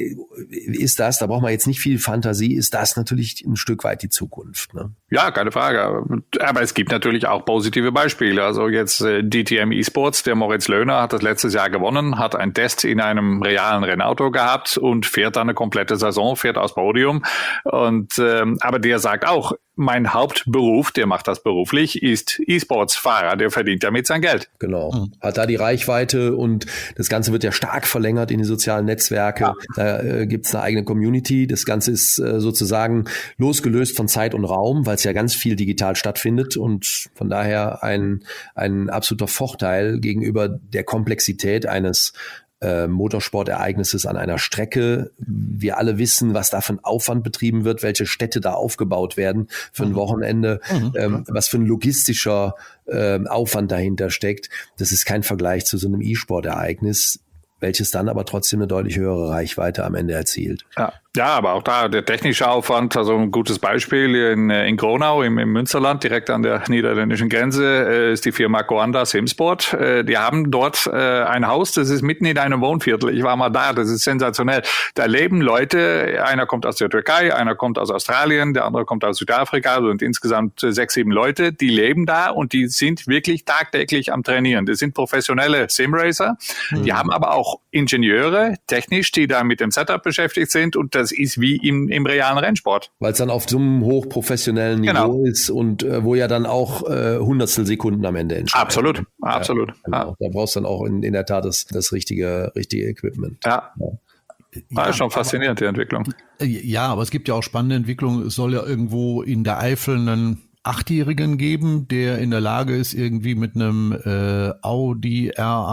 ist das, da braucht man jetzt nicht viel Fantasie, ist das natürlich ein Stück weit die Zukunft. Ne? Ja, keine Frage. Aber es gibt natürlich auch positive Beispiele. Also jetzt DTM eSports, der Moritz Löhner hat das letztes Jahr gewonnen, hat einen Test in einem realen Rennauto gehabt und fährt dann eine komplette Saison, fährt aufs Podium. Und aber der sagt auch, mein Hauptberuf, der macht das beruflich, ist E-Sports-Fahrer, der verdient damit sein Geld. Genau, hat da die Reichweite und das Ganze wird ja stark verlängert in die sozialen Netzwerke. Ja. Da gibt's eine eigene Community. Das Ganze ist sozusagen losgelöst von Zeit und Raum, weil es ja ganz viel digital stattfindet und von daher ein absoluter Vorteil gegenüber der Komplexität eines Motorsportereignisses an einer Strecke. Wir alle wissen, was da für ein Aufwand betrieben wird, welche Städte da aufgebaut werden für ein Wochenende, was für ein logistischer Aufwand dahinter steckt. Das ist kein Vergleich zu so einem E-Sport-Ereignis, welches dann aber trotzdem eine deutlich höhere Reichweite am Ende erzielt. Ja, aber auch da der technische Aufwand, also ein gutes Beispiel in Gronau im Münsterland, direkt an der niederländischen Grenze, ist die Firma Coanda Simsport. Die haben dort ein Haus, das ist mitten in einem Wohnviertel. Ich war mal da, das ist sensationell. Da leben Leute, einer kommt aus der Türkei, einer kommt aus Australien, der andere kommt aus Südafrika, also sind insgesamt 6-7 Leute, die leben da und die sind wirklich tagtäglich am Trainieren. Das sind professionelle Simracer, die haben aber auch Ingenieure, technisch, die da mit dem Setup beschäftigt sind und das ist wie im realen Rennsport. Weil es dann auf so einem hochprofessionellen Niveau ist und wo ja dann auch Hundertstel Sekunden am Ende entstehen. Absolut. Ja, genau. Da brauchst du dann auch in der Tat das richtige Equipment. Ja. Das ist schon faszinierend, die Entwicklung. Ja, aber es gibt ja auch spannende Entwicklungen. Es soll ja irgendwo in der Eifel einen 8-Jährigen geben, der in der Lage ist, irgendwie mit einem Audi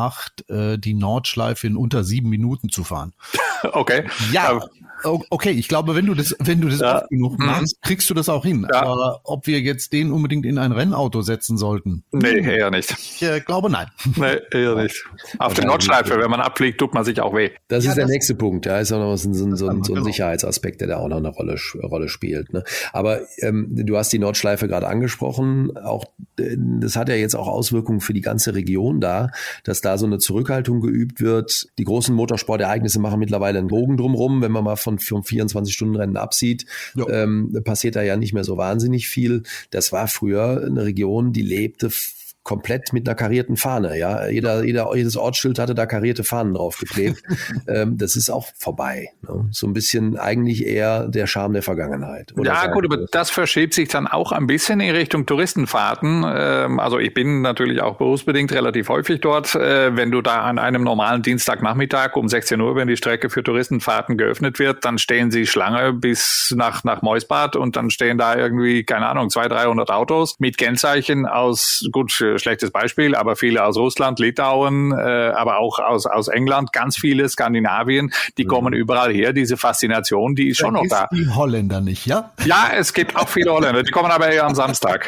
R8 die Nordschleife in unter 7 Minuten zu fahren. Okay. Ja. Okay, ich glaube, wenn du das oft genug machst, kriegst du das auch hin. Ja. Aber ob wir jetzt den unbedingt in ein Rennauto setzen sollten? Nee, eher nicht. Ich glaube, nein. Nee, eher nicht. Auf der Nordschleife, wenn man abfliegt, tut man sich auch weh. Das ist der nächste Punkt. Ja, ist auch noch so ein Sicherheitsaspekt, der da auch noch eine Rolle spielt. Ne? Aber du hast die Nordschleife gerade angesprochen. Auch das hat ja jetzt auch Auswirkungen für die ganze Region da, dass da so eine Zurückhaltung geübt wird. Die großen Motorsportereignisse machen mittlerweile einen Bogen drumherum, wenn man mal von 24-Stunden-Rennen absieht, passiert da ja nicht mehr so wahnsinnig viel. Das war früher eine Region, die lebte komplett mit einer karierten Fahne. Ja, jedes Ortsschild hatte da karierte Fahnen draufgeklebt. Das ist auch vorbei. Ne? So ein bisschen eigentlich eher der Charme der Vergangenheit. Ja, gut, aber das verschiebt sich dann auch ein bisschen in Richtung Touristenfahrten. Also ich bin natürlich auch berufsbedingt relativ häufig dort. Wenn du da an einem normalen Dienstagnachmittag um 16 Uhr, wenn die Strecke für Touristenfahrten geöffnet wird, dann stehen sie Schlange bis nach Meusbad und dann stehen da irgendwie, keine Ahnung, 200-300 Autos mit Kennzeichen aus, gut, schlechtes Beispiel, aber viele aus Russland, Litauen, aber auch aus England, ganz viele Skandinavien, die kommen überall her. Diese Faszination, die ist schon noch da. Die Holländer nicht, ja? Ja, es gibt auch viele Holländer, die kommen aber eher am Samstag.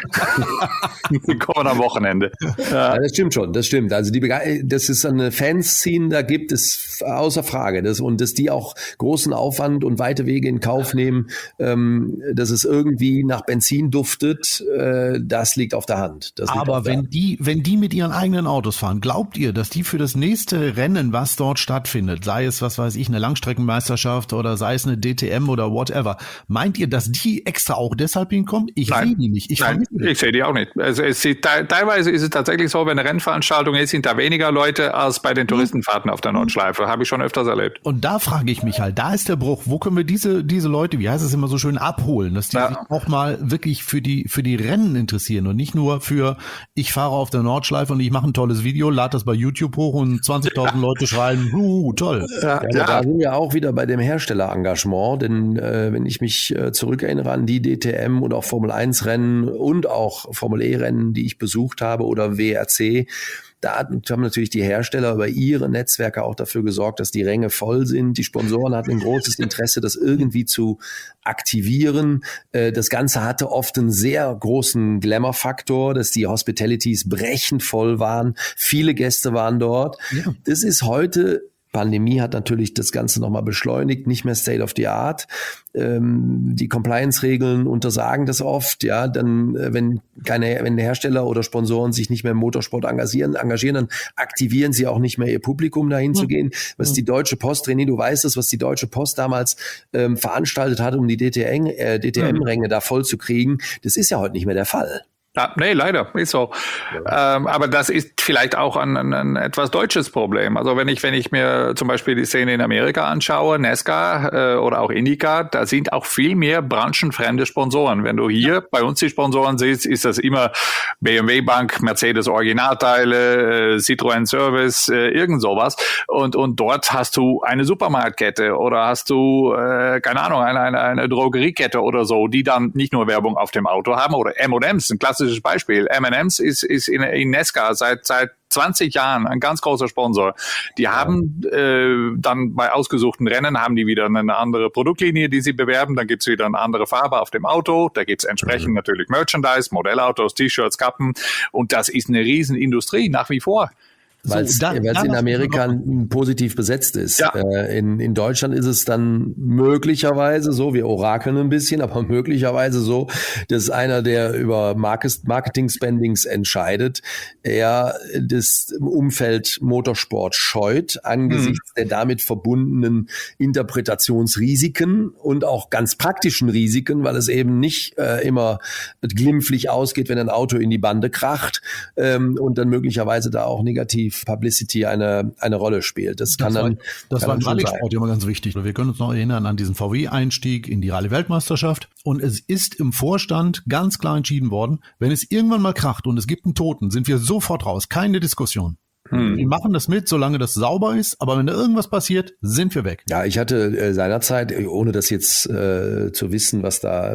Die kommen am Wochenende. Ja, das stimmt schon, das stimmt. Also das ist eine Fanszene, da gibt es außer Frage. Und dass die auch großen Aufwand und weite Wege in Kauf nehmen, dass es irgendwie nach Benzin duftet, das liegt auf der Hand. Aber wenn die mit ihren eigenen Autos fahren, glaubt ihr, dass die für das nächste Rennen, was dort stattfindet, sei es, was weiß ich, eine Langstreckenmeisterschaft oder sei es eine DTM oder whatever, meint ihr, dass die extra auch deshalb hinkommen? Ich sehe die nicht. Ich sehe die auch nicht. Also teilweise ist es tatsächlich so, wenn eine Rennveranstaltung ist, sind da weniger Leute als bei den Touristenfahrten auf der Nordschleife. Habe ich schon öfters erlebt. Und da frage ich mich halt, da ist der Bruch. Wo können wir diese Leute, wie heißt es immer so schön, abholen, dass die sich auch mal wirklich für die Rennen interessieren und nicht nur für, ich fahre auf der Nordschleife und ich mache ein tolles Video, lade das bei YouTube hoch und 20.000 Leute schreien, toll. Da sind wir auch wieder bei dem Herstellerengagement, denn wenn ich mich zurückerinnere an die DTM oder auch Formel-1-Rennen und auch Formel-E-Rennen, die ich besucht habe oder WRC, da haben natürlich die Hersteller über ihre Netzwerke auch dafür gesorgt, dass die Ränge voll sind. Die Sponsoren hatten ein großes Interesse, das irgendwie zu aktivieren. Das Ganze hatte oft einen sehr großen Glamour-Faktor, dass die Hospitalities brechend voll waren. Viele Gäste waren dort. Ja. Das ist heute... Pandemie hat natürlich das Ganze nochmal beschleunigt, nicht mehr State of the Art. Die Compliance-Regeln untersagen das oft. Ja, dann, wenn Hersteller oder Sponsoren sich nicht mehr im Motorsport engagieren, dann aktivieren sie auch nicht mehr ihr Publikum, dahin zu gehen. Was die Deutsche Post, René, du weißt es, was die Deutsche Post damals veranstaltet hat, um die DTM-Ränge da voll zu kriegen, das ist ja heute nicht mehr der Fall. Ja, nee, leider, ist so. Ja. Aber das ist vielleicht auch ein etwas deutsches Problem. Also wenn ich mir zum Beispiel die Szene in Amerika anschaue, NASCAR oder auch IndyCar, da sind auch viel mehr branchenfremde Sponsoren. Wenn du hier bei uns die Sponsoren siehst, ist das immer BMW Bank, Mercedes Originalteile, Citroën Service, irgend sowas. Und dort hast du eine Supermarktkette oder hast du, keine Ahnung, eine Drogeriekette oder so, die dann nicht nur Werbung auf dem Auto haben oder M&M's, ein klassisches Beispiel. M&M's ist in NASCAR seit 20 Jahren ein ganz großer Sponsor. Die haben dann bei ausgesuchten Rennen haben die wieder eine andere Produktlinie, die sie bewerben. Dann gibt's wieder eine andere Farbe auf dem Auto. Da gibt's entsprechend natürlich Merchandise, Modellautos, T-Shirts, Kappen. Und das ist eine Riesenindustrie nach wie vor. Weil es in Amerika positiv besetzt ist. Ja. In Deutschland ist es dann möglicherweise so, wir orakeln ein bisschen, aber möglicherweise so, dass einer, der über Marketing-Spendings entscheidet, er das Umfeld Motorsport scheut angesichts der damit verbundenen Interpretationsrisiken und auch ganz praktischen Risiken, weil es eben nicht immer glimpflich ausgeht, wenn ein Auto in die Bande kracht und dann möglicherweise da auch negativ Publicity eine Rolle spielt. Das war im Rallye-Sport immer ganz wichtig. Wir können uns noch erinnern an diesen VW-Einstieg in die Rallye-Weltmeisterschaft. Und es ist im Vorstand ganz klar entschieden worden, wenn es irgendwann mal kracht und es gibt einen Toten, sind wir sofort raus. Keine Diskussion. Wir machen das mit, solange das sauber ist, aber wenn da irgendwas passiert, sind wir weg. Ja, ich hatte seinerzeit, ohne das jetzt zu wissen, was da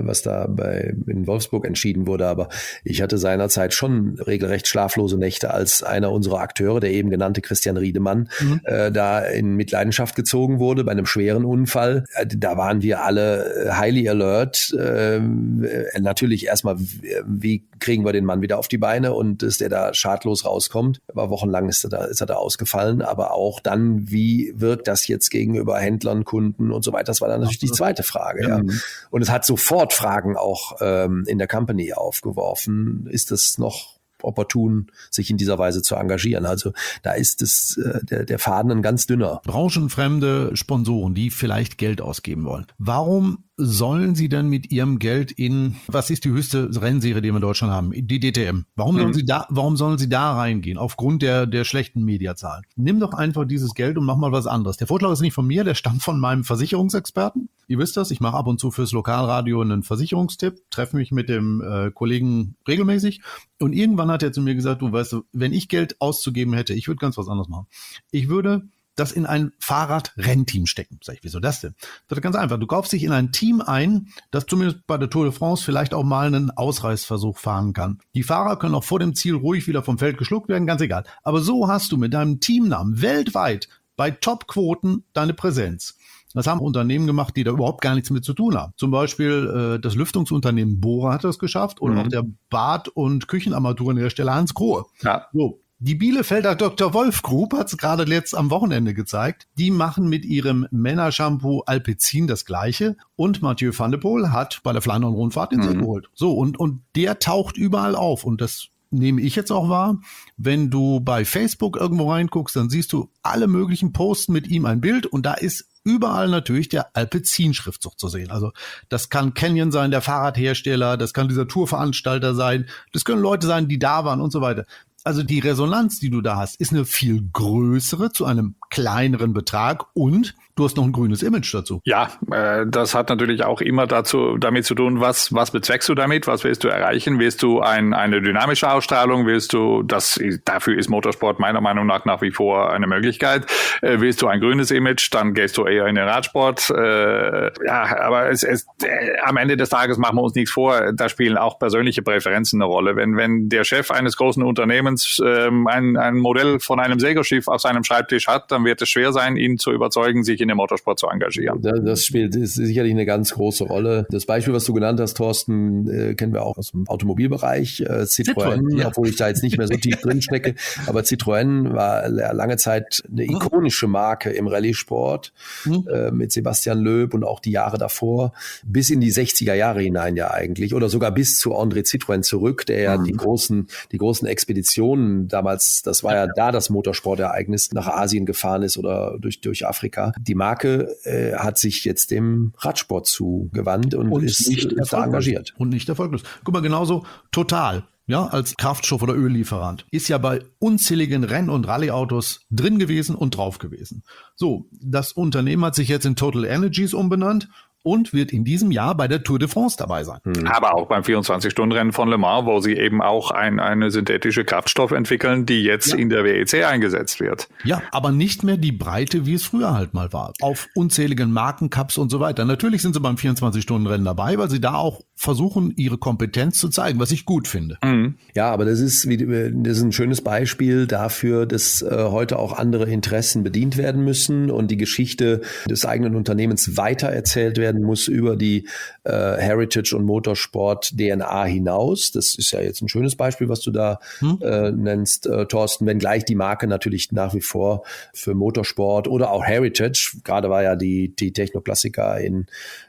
in Wolfsburg entschieden wurde, aber ich hatte seinerzeit schon regelrecht schlaflose Nächte, als einer unserer Akteure, der eben genannte Christian Riedemann, da in Mitleidenschaft gezogen wurde bei einem schweren Unfall. Da waren wir alle highly alert. Natürlich erstmal, wie kriegen wir den Mann wieder auf die Beine und dass der da schadlos rauskommt. War wochenlang ist er da ausgefallen, aber auch dann, wie wirkt das jetzt gegenüber Händlern, Kunden und so weiter, das war dann natürlich die zweite Frage. Ja. Und es hat sofort Fragen auch in der Company aufgeworfen. Ist das noch opportun, sich in dieser Weise zu engagieren? Also da ist der Faden ein ganz dünner. Branchenfremde Sponsoren, die vielleicht Geld ausgeben wollen. Warum sollen sie denn mit ihrem Geld was ist die höchste Rennserie, die wir in Deutschland haben? Die DTM. Warum sollen sie da reingehen? Aufgrund der schlechten Mediazahlen. Nimm doch einfach dieses Geld und mach mal was anderes. Der Vorschlag ist nicht von mir, der stammt von meinem Versicherungsexperten. Ihr wisst das, ich mache ab und zu fürs Lokalradio einen Versicherungstipp, treffe mich mit dem Kollegen regelmäßig und irgendwann hat er zu mir gesagt, du weißt, wenn ich Geld auszugeben hätte, ich würde ganz was anderes machen. Ich würde das in ein Fahrradrennteam stecken. Sag ich, wieso das denn? Das ist ganz einfach. Du kaufst dich in ein Team ein, das zumindest bei der Tour de France vielleicht auch mal einen Ausreißversuch fahren kann. Die Fahrer können auch vor dem Ziel ruhig wieder vom Feld geschluckt werden, ganz egal. Aber so hast du mit deinem Teamnamen weltweit bei Topquoten deine Präsenz. Das haben Unternehmen gemacht, die da überhaupt gar nichts mit zu tun haben. Zum Beispiel das Lüftungsunternehmen Bora hat das geschafft oder auch der Bad- und Küchenarmaturenhersteller Hans Grohe. Ja. So. Die Bielefelder Dr. Wolf Group hat es gerade jetzt am Wochenende gezeigt. Die machen mit ihrem Männershampoo Alpecin das Gleiche. Und Mathieu van der Poel hat bei der Flandern Rundfahrt den Sieg geholt. So, und der taucht überall auf. Und das nehme ich jetzt auch wahr. Wenn du bei Facebook irgendwo reinguckst, dann siehst du alle möglichen Posten mit ihm ein Bild. Und da ist überall natürlich der Alpecin-Schriftzug zu sehen. Also das kann Canyon sein, der Fahrradhersteller, das kann dieser Tourveranstalter sein, das können Leute sein, die da waren und so weiter. Also die Resonanz, die du da hast, ist eine viel größere zu einem kleineren Betrag und du hast noch ein grünes Image dazu. Ja, das hat natürlich auch immer damit zu tun, was bezweckst du damit, was willst du erreichen? Willst du eine dynamische Ausstrahlung? Dafür ist Motorsport meiner Meinung nach wie vor eine Möglichkeit. Willst du ein grünes Image, dann gehst du eher in den Radsport. Aber am Ende des Tages machen wir uns nichts vor, da spielen auch persönliche Präferenzen eine Rolle. Wenn der Chef eines großen Unternehmens ein Modell von einem Segelschiff auf seinem Schreibtisch hat, dann wird es schwer sein, ihn zu überzeugen, sich in den Motorsport zu engagieren. Das spielt sicherlich eine ganz große Rolle. Das Beispiel, was du genannt hast, Thorsten, kennen wir auch aus dem Automobilbereich. Citroën, ja. Obwohl ich da jetzt nicht mehr so tief drin stecke, aber Citroën war lange Zeit eine ikonische Marke im Rallye-Sport mit Sebastian Loeb und auch die Jahre davor, bis in die 60er Jahre hinein ja eigentlich oder sogar bis zu André Citroën zurück, der ja die großen Expeditionen damals, das war ja da das Motorsportereignis, nach Asien gefahren ist oder durch Afrika. Die Marke hat sich jetzt dem Radsport zugewandt und ist da engagiert. Und nicht erfolglos. Guck mal, genauso Total, ja, als Kraftstoff- oder Öllieferant, ist ja bei unzähligen Renn- und Rallye-Autos drin gewesen und drauf gewesen. So, das Unternehmen hat sich jetzt in Total Energies umbenannt und wird in diesem Jahr bei der Tour de France dabei sein. Aber auch beim 24-Stunden-Rennen von Le Mans, wo sie eben auch eine synthetische Kraftstoff entwickeln, die jetzt in der WEC eingesetzt wird. Ja, aber nicht mehr die Breite, wie es früher halt mal war. Auf unzähligen Markencups und so weiter. Natürlich sind sie beim 24-Stunden-Rennen dabei, weil sie da auch versuchen, ihre Kompetenz zu zeigen, was ich gut finde. Ja, aber das ist ein schönes Beispiel dafür, dass heute auch andere Interessen bedient werden müssen und die Geschichte des eigenen Unternehmens weitererzählt werden muss über die Heritage- und Motorsport-DNA hinaus. Das ist ja jetzt ein schönes Beispiel, was du da nennst, Thorsten, wenngleich die Marke natürlich nach wie vor für Motorsport oder auch Heritage, gerade war ja die Techno-Klassiker in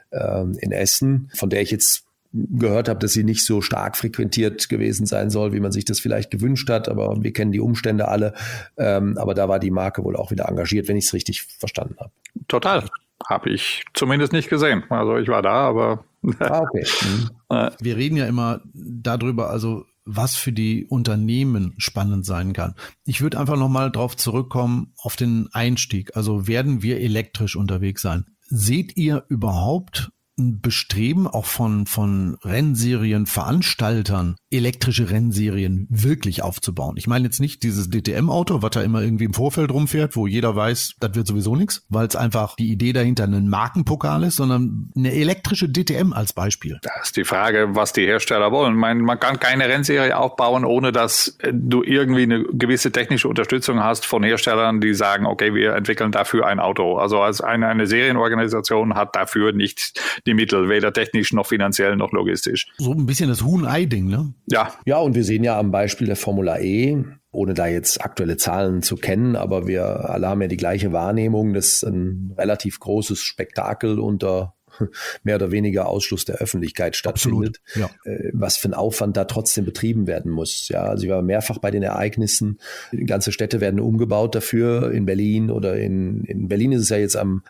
Essen, von der ich jetzt gehört habe, dass sie nicht so stark frequentiert gewesen sein soll, wie man sich das vielleicht gewünscht hat, aber wir kennen die Umstände alle. Aber da war die Marke wohl auch wieder engagiert, wenn ich es richtig verstanden habe. Total. Habe ich zumindest nicht gesehen. Also ich war da, aber... Okay. Wir reden ja immer darüber, also was für die Unternehmen spannend sein kann. Ich würde einfach nochmal drauf zurückkommen, auf den Einstieg. Also werden wir elektrisch unterwegs sein? Seht ihr überhaupt ein Bestreben auch von Rennserienveranstaltern, elektrische Rennserien wirklich aufzubauen? Ich meine jetzt nicht dieses DTM-Auto, was da immer irgendwie im Vorfeld rumfährt, wo jeder weiß, das wird sowieso nichts, weil es einfach die Idee dahinter ein Markenpokal ist, sondern eine elektrische DTM als Beispiel. Das ist die Frage, was die Hersteller wollen. Man kann keine Rennserie aufbauen, ohne dass du irgendwie eine gewisse technische Unterstützung hast von Herstellern, die sagen, okay, wir entwickeln dafür ein Auto. Also als eine Serienorganisation hat dafür nicht die Mittel, weder technisch noch finanziell noch logistisch. So ein bisschen das Huhn-Ei-Ding, ne? Ja. Ja, und wir sehen ja am Beispiel der Formula E, ohne da jetzt aktuelle Zahlen zu kennen, aber wir alle haben ja die gleiche Wahrnehmung, dass ein relativ großes Spektakel unter mehr oder weniger Ausschluss der Öffentlichkeit stattfindet, ja. Was für ein Aufwand da trotzdem betrieben werden muss. Ja, also ich war mehrfach bei den Ereignissen. Ganze Städte werden umgebaut dafür, in Berlin oder in Berlin ist es ja jetzt am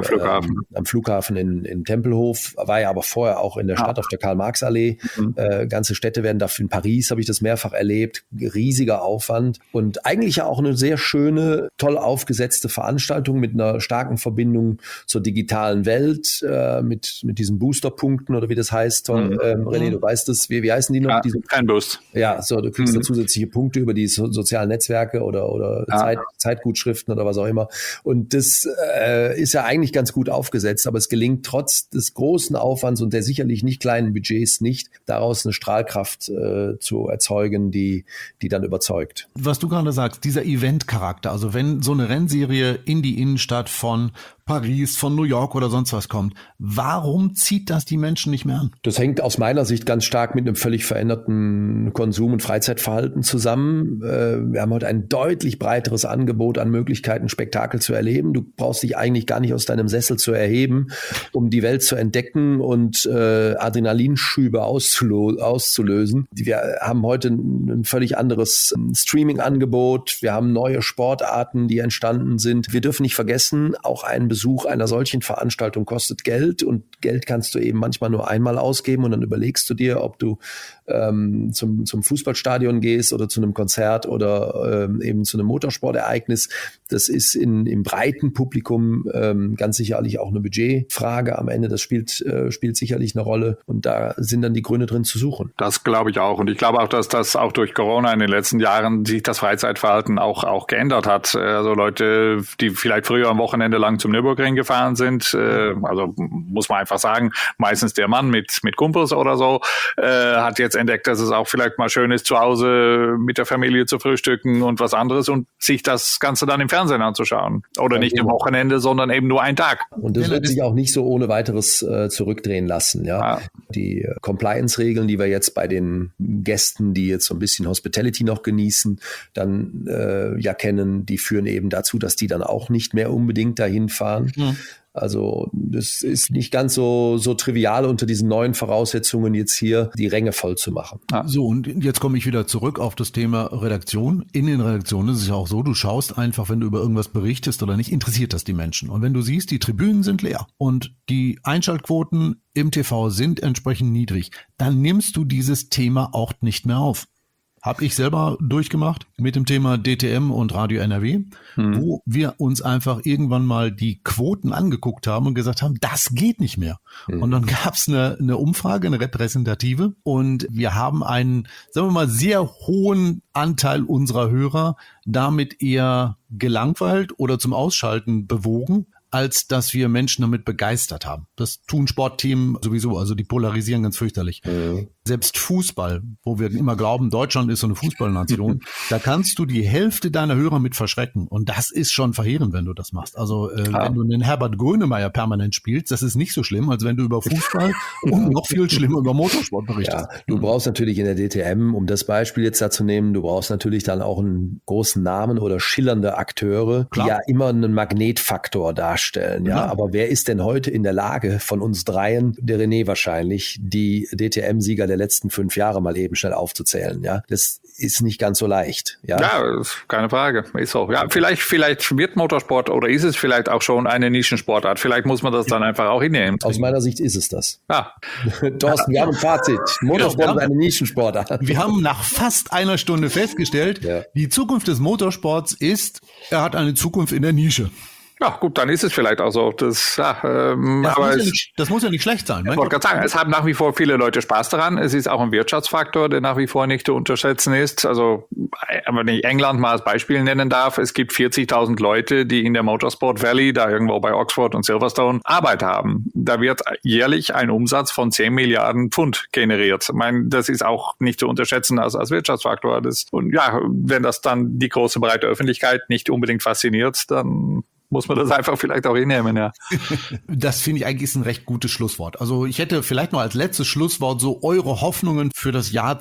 Flughafen in Tempelhof, war ja aber vorher auch in der Stadt auf der Karl-Marx-Allee. Ganze Städte werden dafür, in Paris habe ich das mehrfach erlebt, riesiger Aufwand und eigentlich ja auch eine sehr schöne, toll aufgesetzte Veranstaltung mit einer starken Verbindung zur digitalen Welt, mit diesen Booster-Punkten oder wie das heißt. René, du weißt es, wie heißen die noch? Kein Boost. Ja, so, du kriegst da zusätzliche Punkte über die sozialen Netzwerke oder Zeitgutschriften oder was auch immer. Und das ist ja eigentlich ganz gut aufgesetzt, aber es gelingt trotz des großen Aufwands und der sicherlich nicht kleinen Budgets nicht, daraus eine Strahlkraft zu erzeugen, die dann überzeugt. Was du gerade sagst, dieser Event-Charakter, also wenn so eine Rennserie in die Innenstadt von Paris, von New York oder sonst was kommt, warum zieht das die Menschen nicht mehr an? Das hängt aus meiner Sicht ganz stark mit einem völlig veränderten Konsum- und Freizeitverhalten zusammen. Wir haben heute ein deutlich breiteres Angebot an Möglichkeiten, Spektakel zu erleben. Du brauchst dich eigentlich gar nicht aus deinem Sessel zu erheben, um die Welt zu entdecken und Adrenalinschübe auszulösen. Wir haben heute ein völlig anderes Streaming-Angebot. Wir haben neue Sportarten, die entstanden sind. Wir dürfen nicht vergessen, auch ein Besuch einer solchen Veranstaltung kostet Geld und Geld kannst du eben manchmal nur einmal ausgeben und dann überlegst du dir, ob du zum Fußballstadion gehst oder zu einem Konzert oder eben zu einem Motorsportereignis. Das ist im breiten Publikum ganz sicherlich auch eine Budgetfrage am Ende. Das spielt sicherlich eine Rolle und da sind dann die Gründe drin zu suchen. Das glaube ich auch und ich glaube auch, dass das auch durch Corona in den letzten Jahren sich das Freizeitverhalten auch geändert hat. Also Leute, die vielleicht früher am Wochenende lang zum Nürburgring gefahren sind, also muss man einfach sagen, meistens der Mann mit Kumpels oder so, hat jetzt entdeckt, dass es auch vielleicht mal schön ist, zu Hause mit der Familie zu frühstücken und was anderes und sich das Ganze dann im Fernsehen anzuschauen. Oder nicht am Wochenende, sondern eben nur einen Tag. Und das wird sich auch nicht so ohne weiteres zurückdrehen lassen. Ja? Die Compliance-Regeln, die wir jetzt bei den Gästen, die jetzt so ein bisschen Hospitality noch genießen, dann kennen, die führen eben dazu, dass die dann auch nicht mehr unbedingt dahin fahren. Mhm. Also das ist nicht ganz so trivial unter diesen neuen Voraussetzungen jetzt hier die Ränge voll zu machen. So, und jetzt komme ich wieder zurück auf das Thema Redaktion. In den Redaktionen ist es ja auch so, du schaust einfach, wenn du über irgendwas berichtest oder nicht, interessiert das die Menschen. Und wenn du siehst, die Tribünen sind leer und die Einschaltquoten im TV sind entsprechend niedrig, dann nimmst du dieses Thema auch nicht mehr auf. Habe ich selber durchgemacht mit dem Thema DTM und Radio NRW, wo wir uns einfach irgendwann mal die Quoten angeguckt haben und gesagt haben, das geht nicht mehr. Und dann gab es eine Umfrage, eine repräsentative und wir haben einen, sagen wir mal, sehr hohen Anteil unserer Hörer damit eher gelangweilt oder zum Ausschalten bewogen, als dass wir Menschen damit begeistert haben. Das tun Sportteams sowieso, also die polarisieren ganz fürchterlich. Mhm. Selbst Fußball, wo wir immer glauben, Deutschland ist so eine Fußballnation, da kannst du die Hälfte deiner Hörer mit verschrecken. Und das ist schon verheerend, wenn du das machst. Also wenn du den Herbert Grönemeyer permanent spielst, das ist nicht so schlimm, als wenn du über Fußball und noch viel schlimmer über Motorsport berichtest. Ja, du brauchst natürlich in der DTM, um das Beispiel jetzt da zu nehmen, du brauchst natürlich dann auch einen großen Namen oder schillernde Akteure, die ja immer einen Magnetfaktor darstellen. Ja, aber wer ist denn heute in der Lage von uns dreien, der René wahrscheinlich, die DTM-Sieger der letzten 5 Jahre mal eben schnell aufzuzählen? Ja, das ist nicht ganz so leicht. Ja, keine Frage. Ist auch. Ja, vielleicht wird Motorsport oder ist es vielleicht auch schon eine Nischensportart. Vielleicht muss man das dann einfach auch hinnehmen. Aus meiner Sicht ist es das. Ja. Thorsten, wir haben ein Fazit. Motorsport ist eine Nischensportart. Wir haben nach fast einer Stunde festgestellt, die Zukunft des Motorsports ist, er hat eine Zukunft in der Nische. Ja, gut, dann ist es vielleicht auch so. Das muss ja nicht schlecht sein. Ich wollte gerade sagen, es haben nach wie vor viele Leute Spaß daran. Es ist auch ein Wirtschaftsfaktor, der nach wie vor nicht zu unterschätzen ist. Also, wenn ich England mal als Beispiel nennen darf, es gibt 40.000 Leute, die in der Motorsport Valley, da irgendwo bei Oxford und Silverstone, Arbeit haben. Da wird jährlich ein Umsatz von 10 Milliarden Pfund generiert. Ich meine, das ist auch nicht zu unterschätzen als Wirtschaftsfaktor. Und ja, wenn das dann die große breite Öffentlichkeit nicht unbedingt fasziniert, dann muss man das einfach vielleicht auch hinnehmen, ja. Das finde ich eigentlich ist ein recht gutes Schlusswort. Also ich hätte vielleicht noch als letztes Schlusswort so eure Hoffnungen für das Jahr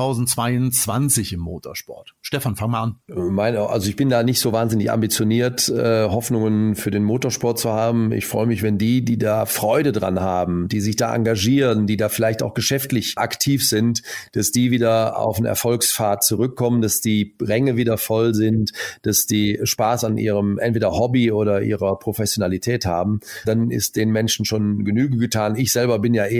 2022 im Motorsport. Stefan, fang mal an. Also ich bin da nicht so wahnsinnig ambitioniert, Hoffnungen für den Motorsport zu haben. Ich freue mich, wenn die da Freude dran haben, die sich da engagieren, die da vielleicht auch geschäftlich aktiv sind, dass die wieder auf einen Erfolgspfad zurückkommen, dass die Ränge wieder voll sind, dass die Spaß an ihrem entweder Hobby oder ihrer Professionalität haben, dann ist den Menschen schon Genüge getan. Ich selber bin ja eher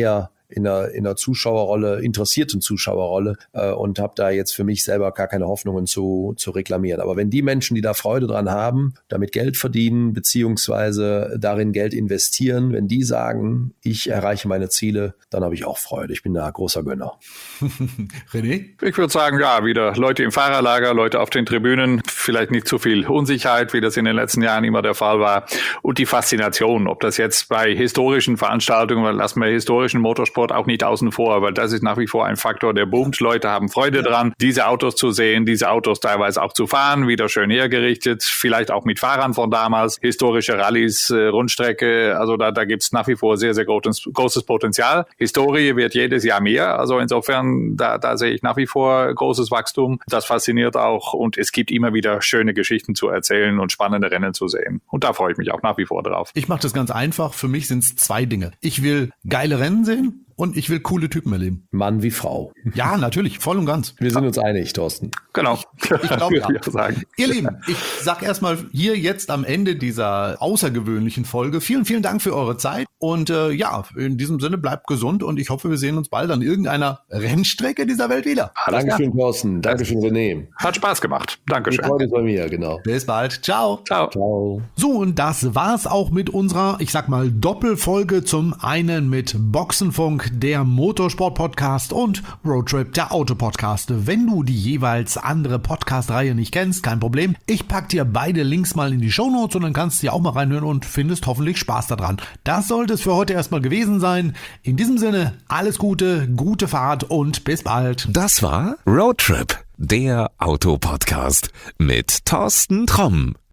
in einer Zuschauerrolle, interessierten Zuschauerrolle und habe da jetzt für mich selber gar keine Hoffnungen zu reklamieren. Aber wenn die Menschen, die da Freude dran haben, damit Geld verdienen, beziehungsweise darin Geld investieren, wenn die sagen, ich erreiche meine Ziele, dann habe ich auch Freude. Ich bin da großer Gönner. René? Ich würde sagen, ja, wieder Leute im Fahrerlager, Leute auf den Tribünen, vielleicht nicht zu viel Unsicherheit, wie das in den letzten Jahren immer der Fall war. Und die Faszination, ob das jetzt bei historischen Veranstaltungen, weil lassen wir historischen Motorsport auch nicht außen vor, weil das ist nach wie vor ein Faktor, der boomt. Leute haben Freude dran, diese Autos zu sehen, diese Autos teilweise auch zu fahren, wieder schön hergerichtet, vielleicht auch mit Fahrern von damals, historische Rallyes, Rundstrecke, also da gibt's nach wie vor sehr, sehr großes Potenzial. Historie wird jedes Jahr mehr, also insofern, da sehe ich nach wie vor großes Wachstum. Das fasziniert auch und es gibt immer wieder schöne Geschichten zu erzählen und spannende Rennen zu sehen. Und da freue ich mich auch nach wie vor drauf. Ich mache das ganz einfach. Für mich sind es 2 Dinge. Ich will geile Rennen sehen und ich will coole Typen erleben. Mann wie Frau. Ja, natürlich, voll und ganz. Wir sind uns einig, Thorsten. Genau. Ich glaube, ja. Sagen. Ihr Lieben, ich sag erstmal hier jetzt am Ende dieser außergewöhnlichen Folge vielen, vielen Dank für eure Zeit und ja, in diesem Sinne bleibt gesund und ich hoffe, wir sehen uns bald an irgendeiner Rennstrecke dieser Welt wieder. Dankeschön, Thorsten. Dankeschön, René. Hat Spaß gemacht. Dankeschön. Die Freude ist bei mir, genau. Bis bald. Ciao. Ciao. Ciao. So, und das war's auch mit unserer, ich sag mal, Doppelfolge. Zum einen mit Boxenfunk, der Motorsport-Podcast und Roadtrip, der Auto-Podcast. Wenn du die jeweils andere Podcast-Reihe nicht kennst, kein Problem. Ich pack dir beide Links mal in die Shownotes und dann kannst du ja auch mal reinhören und findest hoffentlich Spaß daran. Das sollte es für heute erstmal gewesen sein. In diesem Sinne, alles Gute, gute Fahrt und bis bald. Das war Roadtrip, der Autopodcast mit Thorsten Tromm.